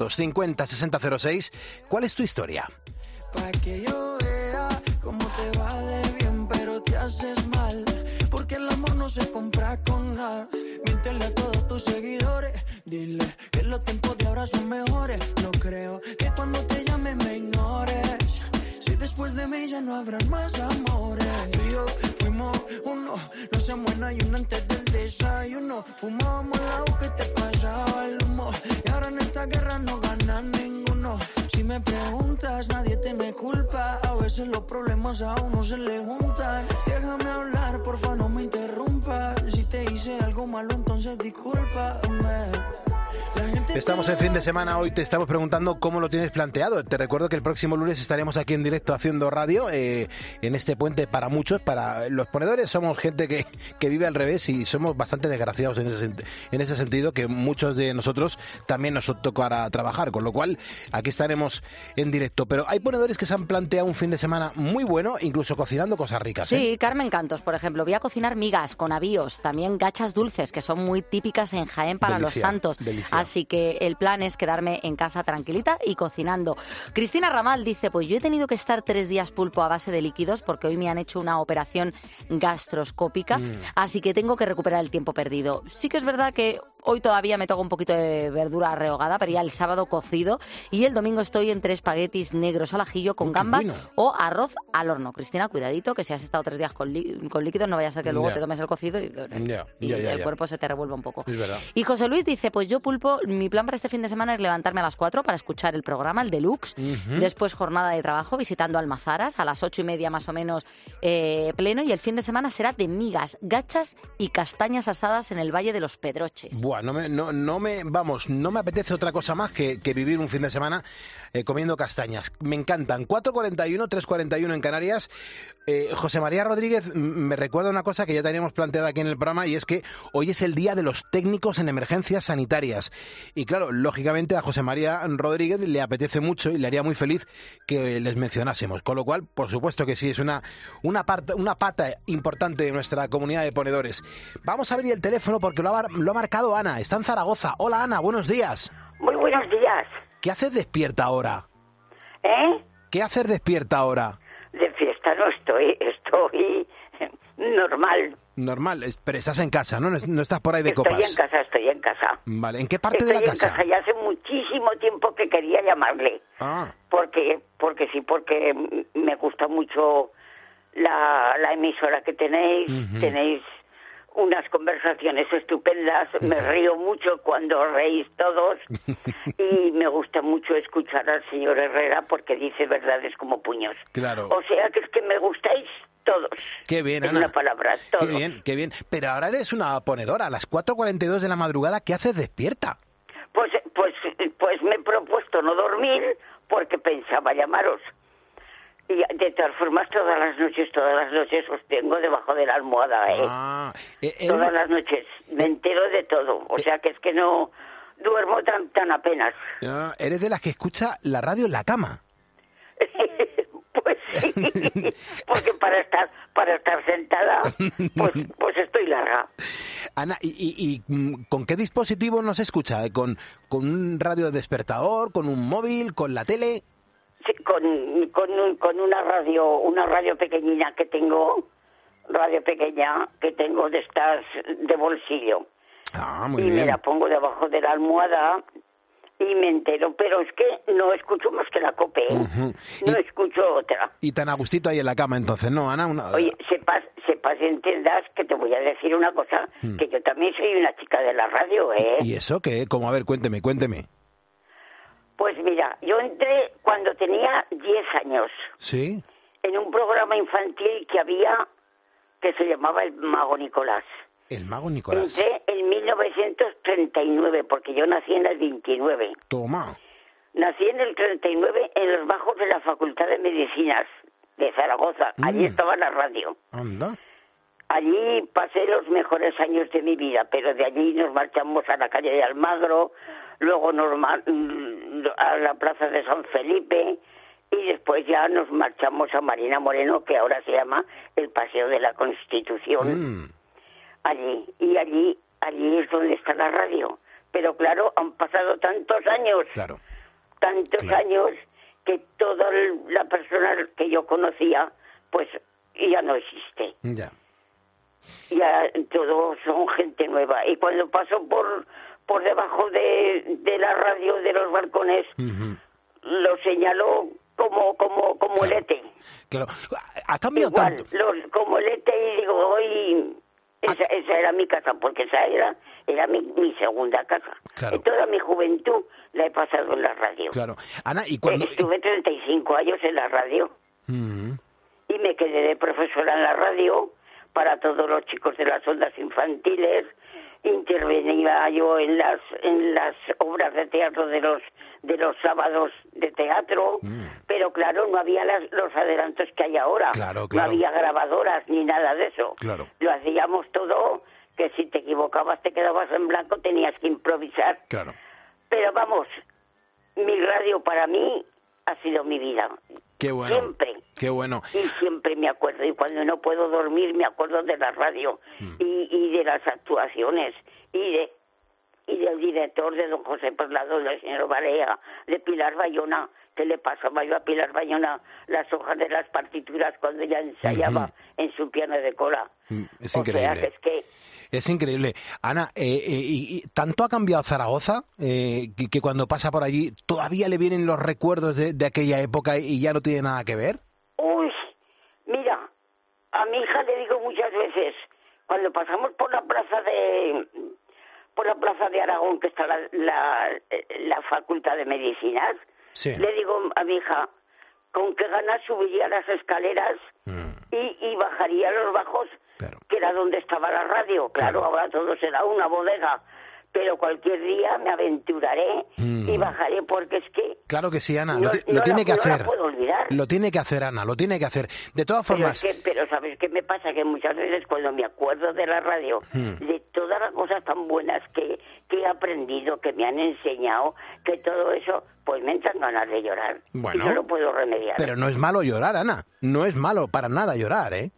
950 6006. ¿Cuál es tu historia? Pa' que yo vea cómo te va de bien, pero te haces mal, porque el amor no se compra con nada. Miéntele a todos tus seguidores, dile que los tiempos de ahora son mejores. No creo que cuando te llame me ignores. Después de mí ya no habrán más amores. Tú y yo fuimos uno, no se muera y uno antes del desayuno. Fumábamos el agua que te pasaba el humo, y ahora en esta guerra no gana ninguno. Si me preguntas, nadie te me culpa. A veces los problemas a uno se le juntan. Déjame hablar, porfa, no me interrumpas. Si te hice algo malo, entonces discúlpame. Estamos en fin de semana, hoy te estamos preguntando cómo lo tienes planteado. Te recuerdo que el próximo lunes estaremos aquí en directo haciendo radio, en este puente para muchos. Para los ponedores somos gente que vive al revés y somos bastante desgraciados en ese sentido, que muchos de nosotros también nos tocará trabajar, con lo cual aquí estaremos en directo. Pero hay ponedores que se han planteado un fin de semana muy bueno, incluso cocinando cosas ricas. Sí, Carmen Cantos, por ejemplo, voy a cocinar migas con avíos, también gachas dulces, que son muy típicas en Jaén para los santos. Delicia. Así que el plan es quedarme en casa tranquilita y cocinando. Cristina Ramal dice, pues yo he tenido que estar 3 días pulpo a base de líquidos porque hoy me han hecho una operación gastroscópica, así que tengo que recuperar el tiempo perdido. Sí que es verdad que hoy todavía me toca un poquito de verdura rehogada, pero ya el sábado cocido, y el domingo estoy entre espaguetis negros al ajillo con gambas o arroz al horno. Cristina, cuidadito, que si has estado 3 días con líquidos no vaya a ser que luego te tomes el cocido y el cuerpo se te revuelva un poco. Es verdad. Y José Luis dice, pues yo pulpo, mi plan para este fin de semana es levantarme a las 4 para escuchar el programa, el Deluxe, después jornada de trabajo visitando Almazaras, a las 8:30 más o menos pleno, y el fin de semana será de migas, gachas y castañas asadas en el Valle de los Pedroches. Buah, no me apetece otra cosa más que vivir un fin de semana comiendo castañas. Me encantan. 4.41, 3.41 en Canarias. José María Rodríguez me recuerda una cosa que ya teníamos planteada aquí en el programa, y es que hoy es el día de los técnicos en emergencias sanitarias. Y claro, lógicamente a José María Rodríguez le apetece mucho y le haría muy feliz que les mencionásemos. Con lo cual, por supuesto que sí, es una pata importante de nuestra comunidad de ponedores. Vamos a abrir el teléfono porque lo ha marcado Ana. Está en Zaragoza. Hola, Ana, buenos días. Muy buenos días. ¿Qué haces despierta ahora? ¿Eh? ¿Qué haces despierta ahora? De fiesta no estoy normal. Normal, pero estás en casa, ¿no? No estás por ahí de copas. Estoy en casa. Vale, ¿en qué parte de la casa? Estoy en casa, ya hace muchísimo tiempo que quería llamarle. Ah. Porque me gusta mucho la emisora que tenéis. Tenéis unas conversaciones estupendas, me río mucho cuando reís todos y me gusta mucho escuchar al señor Herrera porque dice verdades como puños. Claro. O sea que es que me gustáis todos. Qué bien, en Ana. una palabra, todos. Qué bien. Pero ahora eres una ponedora, a las 4:42 de la madrugada, ¿qué haces despierta? Pues me he propuesto no dormir porque pensaba llamaros. Y de todas formas, todas las noches os tengo debajo de la almohada, todas las noches, me entero de todo, o sea que es que no duermo tan apenas. Eres de las que escucha la radio en la cama. Pues sí, porque para estar sentada, pues estoy larga. Ana, ¿y con qué dispositivo nos escucha? ¿Con un radio despertador, con un móvil, con la tele? Sí, con una radio pequeñina que tengo, de estas de bolsillo. Muy bien. Me la pongo debajo de la almohada y me entero, pero es que no escucho más que la COPE, no escucho otra. Y tan a gustito ahí en la cama entonces, ¿no, Ana? Oye, se sepas y entiendas que te voy a decir una cosa, que yo también soy una chica de la radio, ¿eh? ¿Y eso qué? Como, a ver, cuénteme. Pues mira, yo entré cuando tenía 10 años. ¿Sí? En un programa infantil que había, que se llamaba El Mago Nicolás. El Mago Nicolás. Entré en 1939, porque yo nací en el 29. Toma. Nací en el 39 en los bajos de la Facultad de Medicinas de Zaragoza. Allí estaba la radio. Anda. Allí pasé los mejores años de mi vida, pero de allí nos marchamos a la calle de Almagro, luego a la plaza de San Felipe y después ya nos marchamos a Marina Moreno, que ahora se llama el Paseo de la Constitución. Allí es donde está la radio. Pero claro, han pasado tantos años. Claro. Tantos años que toda la persona que yo conocía, pues ya no existe. Ya. Ya todos son gente nueva. Y cuando paso por debajo de la radio de los balcones, lo señalo como el ETE. Claro. Ha cambiado igual, tanto. Como el ETE, y digo, hoy esa era mi casa, porque esa era mi segunda casa. Claro. Y toda mi juventud la he pasado en la radio. Claro. Ana, ¿y cuando...? Estuve 35 años en la radio. Y me quedé de profesora en la radio para todos los chicos de las ondas infantiles. Intervenía yo en las obras de teatro de los sábados de teatro, pero claro, no había los adelantos que hay ahora. Claro. No había grabadoras ni nada de eso. Claro. Lo hacíamos todo, que si te equivocabas te quedabas en blanco, tenías que improvisar. Claro. Pero vamos, mi radio para mí ha sido mi vida. Qué bueno. Siempre. Qué bueno. Y siempre me acuerdo, y cuando no puedo dormir me acuerdo de la radio y de las actuaciones y del director, de don José Perlado, del señor Barea, de Pilar Bayona, que le pasaba yo a Pilar Bayona las hojas de las partituras cuando ella ensayaba en su piano de cola. Es increíble. O sea, que es que... Es increíble. Ana, y tanto ha cambiado Zaragoza que cuando pasa por allí todavía le vienen los recuerdos de aquella época y ya no tiene nada que ver. Uy, mira, a mi hija le digo muchas veces, cuando pasamos por la plaza de Aragón, que está la Facultad de Medicinas, le digo a mi hija, con qué ganas subiría las escaleras y bajaría los bajos, que era donde estaba la radio. Claro, ahora todo será una bodega, pero cualquier día me aventuraré y bajaré, porque es que... Claro que sí, Ana, lo tiene que hacer. No la puedo olvidar. Lo tiene que hacer, Ana, lo tiene que hacer. De todas formas... Pero ¿sabes qué me pasa? Que muchas veces cuando me acuerdo de la radio, de todas las cosas tan buenas que he aprendido, que me han enseñado, que todo eso, pues me entran ganas de llorar. Bueno, y no lo puedo remediar. Pero no es malo llorar, Ana. No es malo para nada llorar, ¿eh?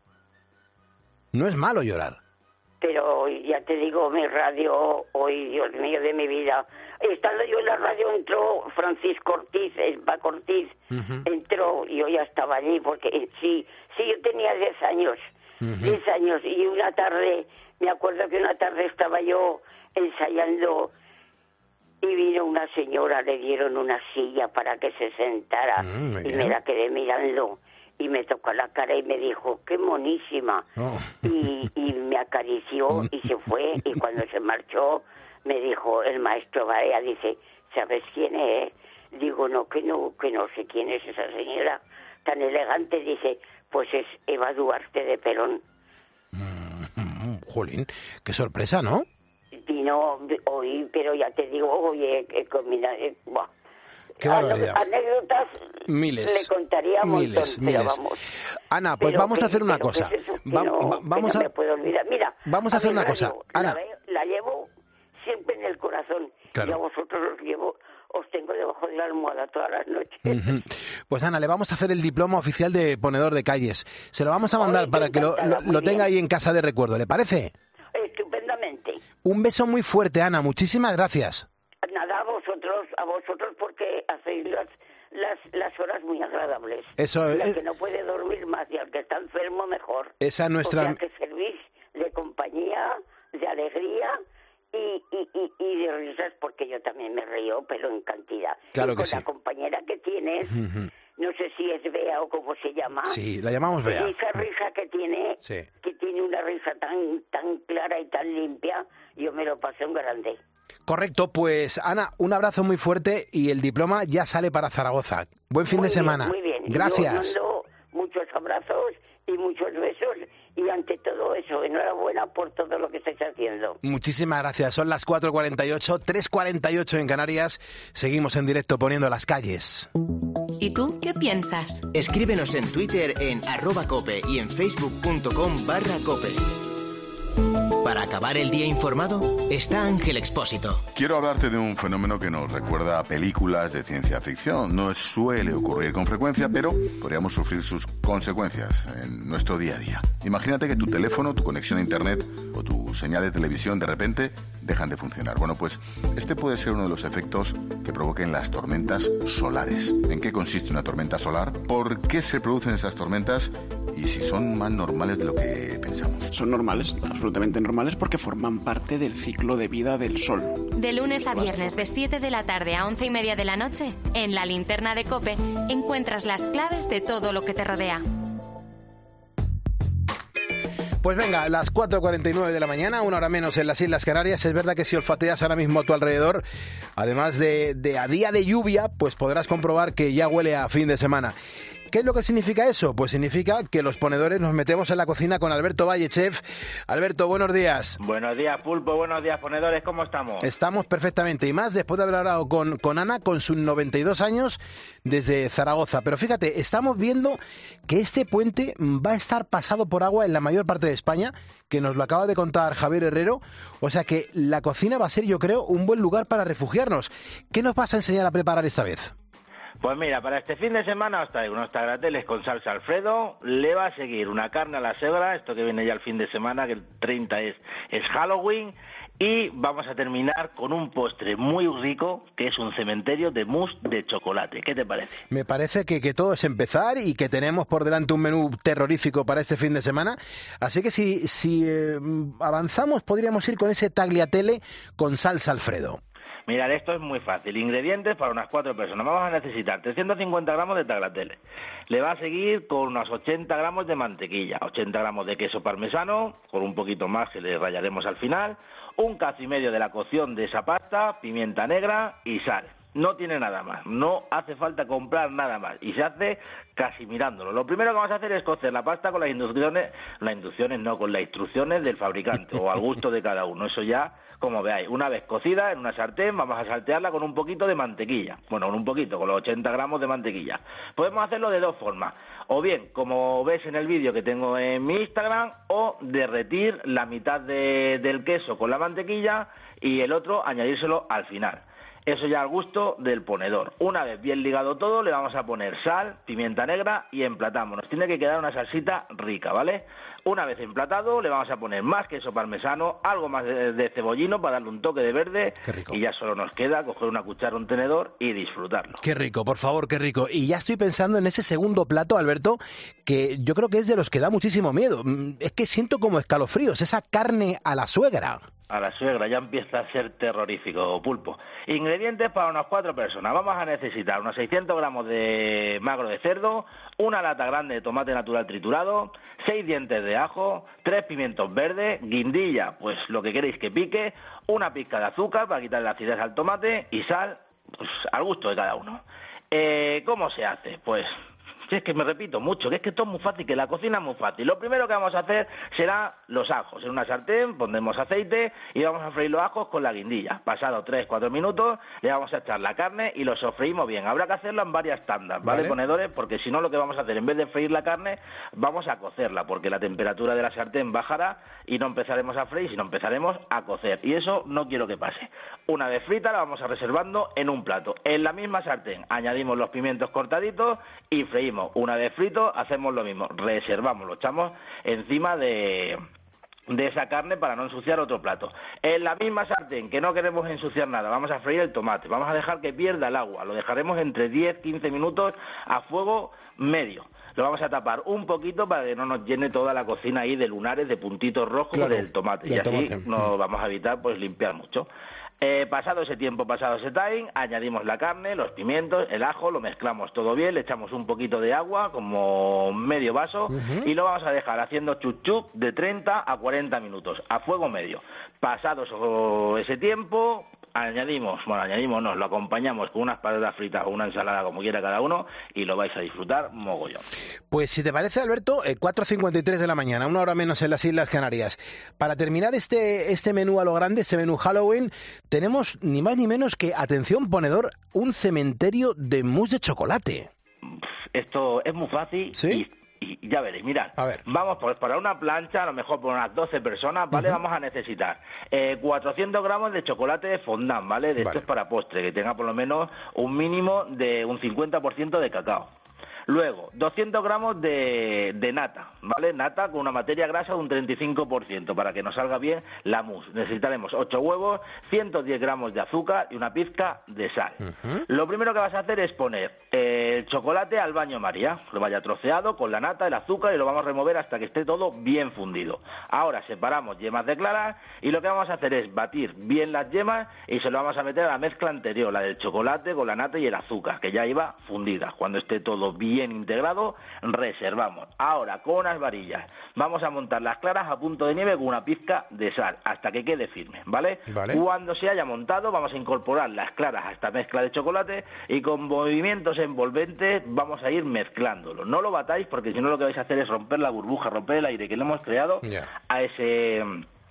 No es malo llorar. Pero ya te digo, mi radio, hoy, Dios mío, de mi vida. Estando yo en la radio, entró Francisco Ortiz, Paco Ortiz, entró, y yo ya estaba allí, porque sí, yo tenía 10 años, 10 años, y una tarde, me acuerdo que una tarde estaba yo ensayando, y vino una señora, le dieron una silla para que se sentara, y me la quedé mirando. Y me tocó la cara y me dijo, qué monísima. Y me acarició y se fue. Y cuando se marchó, me dijo el maestro Barea, dice, ¿sabes quién es? Digo, no sé quién es esa señora tan elegante. Dice, pues es Eva Duarte de Perón. Jolín, qué sorpresa, ¿no? Vino hoy, pero ya te digo, oye, qué barbaridad. Anécdotas miles, le contaría un montón, pero vamos. Ana, pues vamos a hacer una cosa. Vamos a... No me puedo olvidar. Mira, vamos a hacer una cosa. Ana, la llevo siempre en el corazón. Claro. Y a vosotros os tengo debajo de la almohada todas las noches. Pues Ana, le vamos a hacer el diploma oficial de ponedor de calles. Se lo vamos a mandar para que lo tenga ahí en casa de recuerdo. ¿Le parece? Estupendamente. Un beso muy fuerte, Ana. Muchísimas gracias. Nada, a vosotros porque hacéis las horas muy agradables. Eso y al es... que no puede dormir más y al que está enfermo mejor. Esa es nuestra... O sea que servís de compañía, de alegría y de risas, porque yo también me río, pero en cantidad. Claro y que con sí. la compañera que tienes, no sé si es Bea o cómo se llama. Sí, la llamamos Bea. Y esa risa que tiene, sí. que tan limpia, yo me lo paso en grande. Correcto, pues Ana, un abrazo muy fuerte y el diploma ya sale para Zaragoza. Buen fin de semana. Muy bien. Gracias. Yo mando muchos abrazos y muchos besos y ante todo eso, enhorabuena por todo lo que estáis haciendo. Muchísimas gracias. Son las 4:48, 3:48 en Canarias. Seguimos en directo poniendo las calles. ¿Y tú qué piensas? Escríbenos en Twitter en @cope y en facebook.com/cope. Para acabar el día informado, está Ángel Expósito. Quiero hablarte de un fenómeno que nos recuerda a películas de ciencia ficción. No suele ocurrir con frecuencia, pero podríamos sufrir sus consecuencias en nuestro día a día. Imagínate que tu teléfono, tu conexión a internet o tu señal de televisión de repente dejan de funcionar. Bueno, pues este puede ser uno de los efectos que provoquen las tormentas solares. ¿En qué consiste una tormenta solar? ¿Por qué se producen esas tormentas? Y si son más normales de lo que pensamos. Son normales, absolutamente normales, porque forman parte del ciclo de vida del Sol. De lunes a viernes, de 7 de la tarde a 11:30 de la noche, en la linterna de COPE, encuentras las claves de todo lo que te rodea. Pues venga, las 4:49 de la mañana, una hora menos en las Islas Canarias. Es verdad que si olfateas ahora mismo a tu alrededor, además de a día de lluvia, pues podrás comprobar que ya huele a fin de semana. ¿Qué es lo que significa eso? Pues significa que los ponedores nos metemos en la cocina con Alberto Valle, chef. Alberto, buenos días. Buenos días, Pulpo. Buenos días, ponedores. ¿Cómo estamos? Estamos perfectamente. Y más después de haber hablado con Ana, con sus 92 años, desde Zaragoza. Pero fíjate, estamos viendo que este puente va a estar pasado por agua en la mayor parte de España, que nos lo acaba de contar Javier Herrero. O sea que la cocina va a ser, yo creo, un buen lugar para refugiarnos. ¿Qué nos vas a enseñar a preparar esta vez? Pues mira, para este fin de semana os traigo unos tagliatelles con salsa Alfredo, le va a seguir una carne a la suegra, esto que viene ya el fin de semana, que el 30 es Halloween, y vamos a terminar con un postre muy rico, que es un cementerio de mousse de chocolate. ¿Qué te parece? Me parece que todo es empezar y que tenemos por delante un menú terrorífico para este fin de semana, así que si avanzamos podríamos ir con ese tagliatelle con salsa Alfredo. Mirad, esto es muy fácil. Ingredientes para unas 4 personas. Vamos a necesitar 350 gramos de tagliatelle. Le va a seguir con unos 80 gramos de mantequilla, 80 gramos de queso parmesano, con un poquito más que le rallaremos al final, un cazo y medio de la cocción de esa pasta, pimienta negra y sal. No tiene nada más, no hace falta comprar nada más y se hace casi mirándolo. Lo primero que vamos a hacer es cocer la pasta con las instrucciones del fabricante o al gusto de cada uno, eso ya como veáis. Una vez cocida en una sartén vamos a saltearla con un poquito de mantequilla, con los 80 gramos de mantequilla. Podemos hacerlo de dos formas, o bien como ves en el vídeo que tengo en mi Instagram, o derretir la mitad del queso con la mantequilla y el otro añadírselo al final. Eso ya al gusto del ponedor. Una vez bien ligado todo, le vamos a poner sal, pimienta negra y emplatamos. Nos tiene que quedar una salsita rica, ¿vale? Una vez emplatado, le vamos a poner más queso parmesano, algo más de cebollino para darle un toque de verde. Qué rico. Y ya solo nos queda coger una cuchara, un tenedor y disfrutarlo. Qué rico, por favor, qué rico. Y ya estoy pensando en ese segundo plato, Alberto, que yo creo que es de los que da muchísimo miedo. Es que siento como escalofríos, esa carne a la suegra. A la suegra, ya empieza a ser terrorífico, Pulpo. Ingredientes para unas 4 personas. Vamos a necesitar unos 600 gramos de magro de cerdo, una lata grande de tomate natural triturado, 6 dientes de ajo, 3 pimientos verdes, guindilla, pues lo que queréis que pique, una pizca de azúcar para quitarle la acidez al tomate y sal, pues al gusto de cada uno. ¿Cómo se hace? Pues si es que me repito mucho, que es que esto es muy fácil, que la cocina es muy fácil. Lo primero que vamos a hacer será los ajos. En una sartén pondremos aceite y vamos a freír los ajos con la guindilla. Pasado 3-4 minutos le vamos a echar la carne y lo sofreímos bien. Habrá que hacerlo en varias tandas, ¿vale, ponedores? Porque si no lo que vamos a hacer, en vez de freír la carne, vamos a cocerla, porque la temperatura de la sartén bajará y no empezaremos a freír, sino empezaremos a cocer. Y eso no quiero que pase. Una vez frita la vamos a reservando en un plato. En la misma sartén añadimos los pimientos cortaditos y freímos. Una vez frito hacemos lo mismo, reservamos, lo echamos encima de esa carne para no ensuciar otro plato. En la misma sartén, que no queremos ensuciar nada, vamos a freír el tomate, vamos a dejar que pierda el agua, lo dejaremos entre 10-15 minutos a fuego medio. Lo vamos a tapar un poquito para que no nos llene toda la cocina ahí de lunares, de puntitos rojos del tomate, y así nos vamos a evitar pues limpiar mucho. Pasado ese tiempo, pasado ese time, añadimos la carne, los pimientos, el ajo, lo mezclamos todo bien, le echamos un poquito de agua, como medio vaso, y lo vamos a dejar haciendo chup-chup de 30 a 40 minutos, a fuego medio. Pasado ese tiempo, lo acompañamos con unas patatas fritas o una ensalada, como quiera cada uno, y lo vais a disfrutar mogollón. Pues si te parece, Alberto, 4:53 de la mañana, una hora menos en las Islas Canarias. Para terminar este menú a lo grande, este menú Halloween, tenemos ni más ni menos que, atención ponedor, un cementerio de mousse de chocolate. Esto es muy fácil. ¿Sí? Y ya veréis, mirad, vamos pues para una plancha, a lo mejor por unas 12 personas, ¿vale? Vamos a necesitar 400 gramos de chocolate fondant, ¿vale? Esto es para postre, que tenga por lo menos un mínimo de un 50% de cacao. Luego, 200 gramos de nata, ¿vale? Nata con una materia grasa de un 35%, para que nos salga bien la mousse. Necesitaremos 8 huevos, 110 gramos de azúcar y una pizca de sal. Lo primero que vas a hacer es poner el chocolate al baño María, lo vaya troceado con la nata, el azúcar, y lo vamos a remover hasta que esté todo bien fundido. Ahora separamos yemas de claras y lo que vamos a hacer es batir bien las yemas y se lo vamos a meter a la mezcla anterior, la del chocolate con la nata y el azúcar, que ya iba fundida. Cuando esté todo bien integrado, reservamos. Ahora, con unas varillas, vamos a montar las claras a punto de nieve con una pizca de sal, hasta que quede firme, ¿vale? Cuando se haya montado, vamos a incorporar las claras a esta mezcla de chocolate y con movimientos envolventes vamos a ir mezclándolo. No lo batáis, porque si no lo que vais a hacer es romper la burbuja, romper el aire que le hemos creado a ese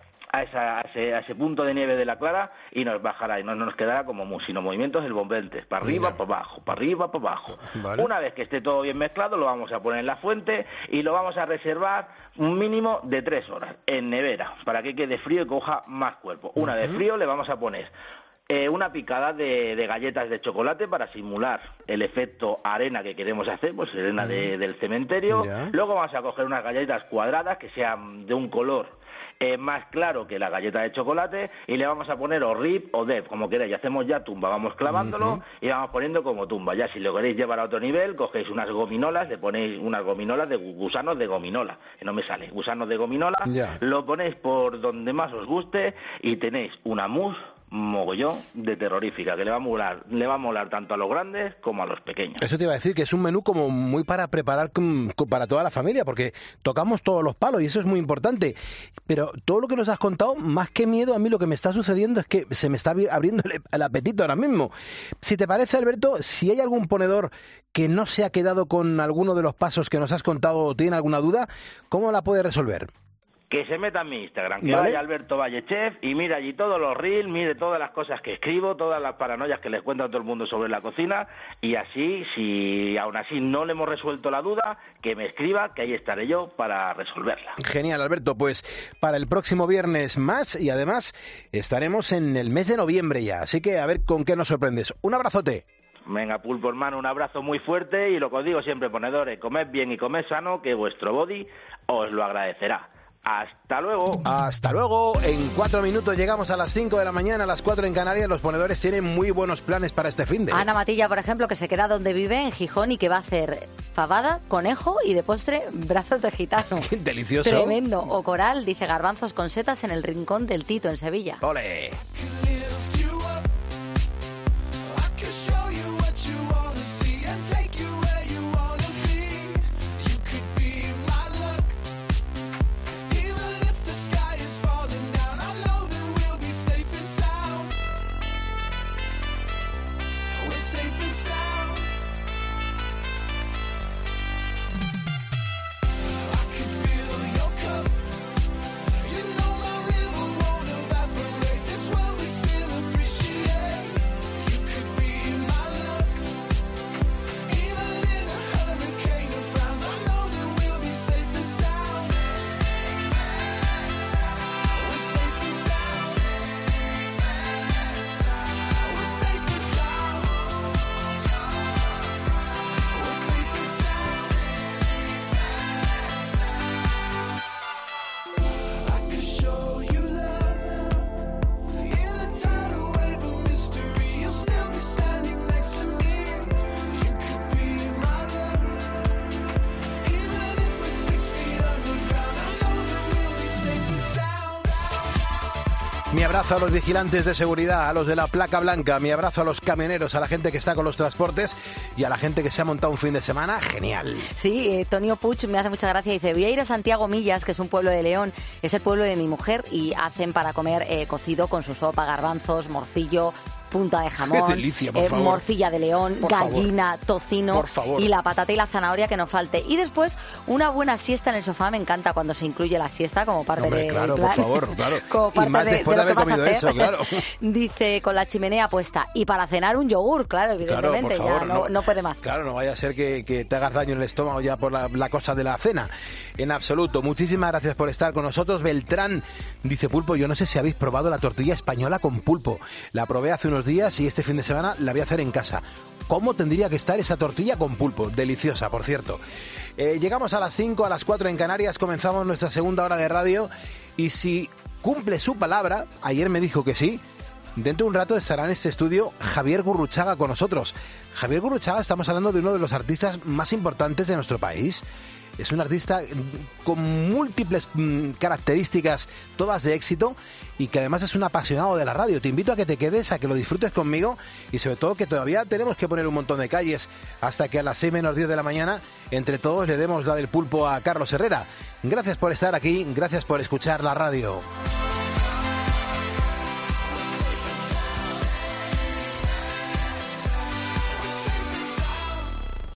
punto de nieve de la clara, y nos bajará y no nos quedará como mousse, sino movimientos envolventes, para arriba, para abajo, para arriba, para abajo. Una vez que esté todo bien mezclado, lo vamos a poner en la fuente y lo vamos a reservar un mínimo de 3 horas en nevera, para que quede frío y coja más cuerpo. Una vez frío, le vamos a poner una picada de galletas de chocolate para simular el efecto arena que queremos hacer, pues arena del cementerio. Luego vamos a coger unas galletas cuadradas que sean de un color más claro que la galleta de chocolate, y le vamos a poner o rib o dep, como queráis. Hacemos ya tumba, vamos clavándolo y vamos poniendo como tumba. Ya si lo queréis llevar a otro nivel, cogéis unas gominolas, le ponéis unas gominolas de gusanos de gominola, que no me sale, gusanos de gominola, lo ponéis por donde más os guste y tenéis una mousse mogollón de terrorífica, que le va a molar tanto a los grandes como a los pequeños. Eso te iba a decir, que es un menú como muy para preparar para toda la familia, porque tocamos todos los palos y eso es muy importante. Pero todo lo que nos has contado, más que miedo, a mí lo que me está sucediendo es que se me está abriendo el apetito ahora mismo. Si te parece, Alberto, si hay algún ponedor que no se ha quedado con alguno de los pasos que nos has contado o tiene alguna duda, ¿cómo la puede resolver? Que se meta en mi Instagram, que vaya Alberto Valle Chef y mira allí todos los reels, mire todas las cosas que escribo, todas las paranoias que les cuento a todo el mundo sobre la cocina, y así, si aún así no le hemos resuelto la duda, que me escriba, que ahí estaré yo para resolverla. Genial, Alberto, pues para el próximo viernes más, y además estaremos en el mes de noviembre ya, así que a ver con qué nos sorprendes. Un abrazote. Venga, Pulpo, hermano, un abrazo muy fuerte, y lo que os digo siempre, ponedores, comed bien y comed sano, que vuestro body os lo agradecerá. Hasta luego. Hasta luego. En 4 minutos llegamos a las 5 de la mañana, a las 4 en Canarias. Los ponedores tienen muy buenos planes para este finde. Ana Matilla, por ejemplo, que se queda donde vive, en Gijón, y que va a hacer fabada, conejo y de postre brazos de gitano. Delicioso. Tremendo. O Coral dice garbanzos con setas en el Rincón del Tito, en Sevilla. ¡Ole! This world is Mi abrazo a los vigilantes de seguridad, a los de la placa blanca, mi abrazo a los camioneros, a la gente que está con los transportes y a la gente que se ha montado un fin de semana genial. Sí, Tonio Puig me hace mucha gracia, dice, voy a ir a Santiago Millas, que es un pueblo de León, es el pueblo de mi mujer, y hacen para comer cocido con su sopa, garbanzos, morcillo, punta de jamón, ¡qué delicia, por favor! Morcilla de león, por gallina, favor. tocino Por favor. y la patata y la zanahoria que no falte. Y después, una buena siesta en el sofá. Me encanta cuando se incluye la siesta como parte Hombre, de claro, plan. por favor, claro. Como parte Y más después de lo que haber vas a comido hacer. eso, claro. Dice, con la chimenea puesta. Y para cenar un yogur, claro, evidentemente. Claro, por favor, ya no puede más. Claro, no vaya a ser que te hagas daño en el estómago ya por la cosa de la cena. En absoluto. Muchísimas gracias por estar con nosotros. Beltrán dice, Pulpo, yo no sé si habéis probado la tortilla española con pulpo. La probé hace unos días y este fin de semana la voy a hacer en casa. ¿Cómo tendría que estar esa tortilla con pulpo? Deliciosa, por cierto. Llegamos a las 5, a las 4 en Canarias, comenzamos nuestra segunda hora de radio y si cumple su palabra, ayer me dijo que sí, dentro de un rato estará en este estudio Javier Gurruchaga con nosotros. Javier Gurruchaga, estamos hablando de uno de los artistas más importantes de nuestro país. Es un artista con múltiples características, todas de éxito, y que además es un apasionado de la radio. Te invito a que te quedes, a que lo disfrutes conmigo y sobre todo que todavía tenemos que poner un montón de calles hasta que a las 6 menos 10 de la mañana entre todos le demos la del pulpo a Carlos Herrera. Gracias por estar aquí, gracias por escuchar la radio.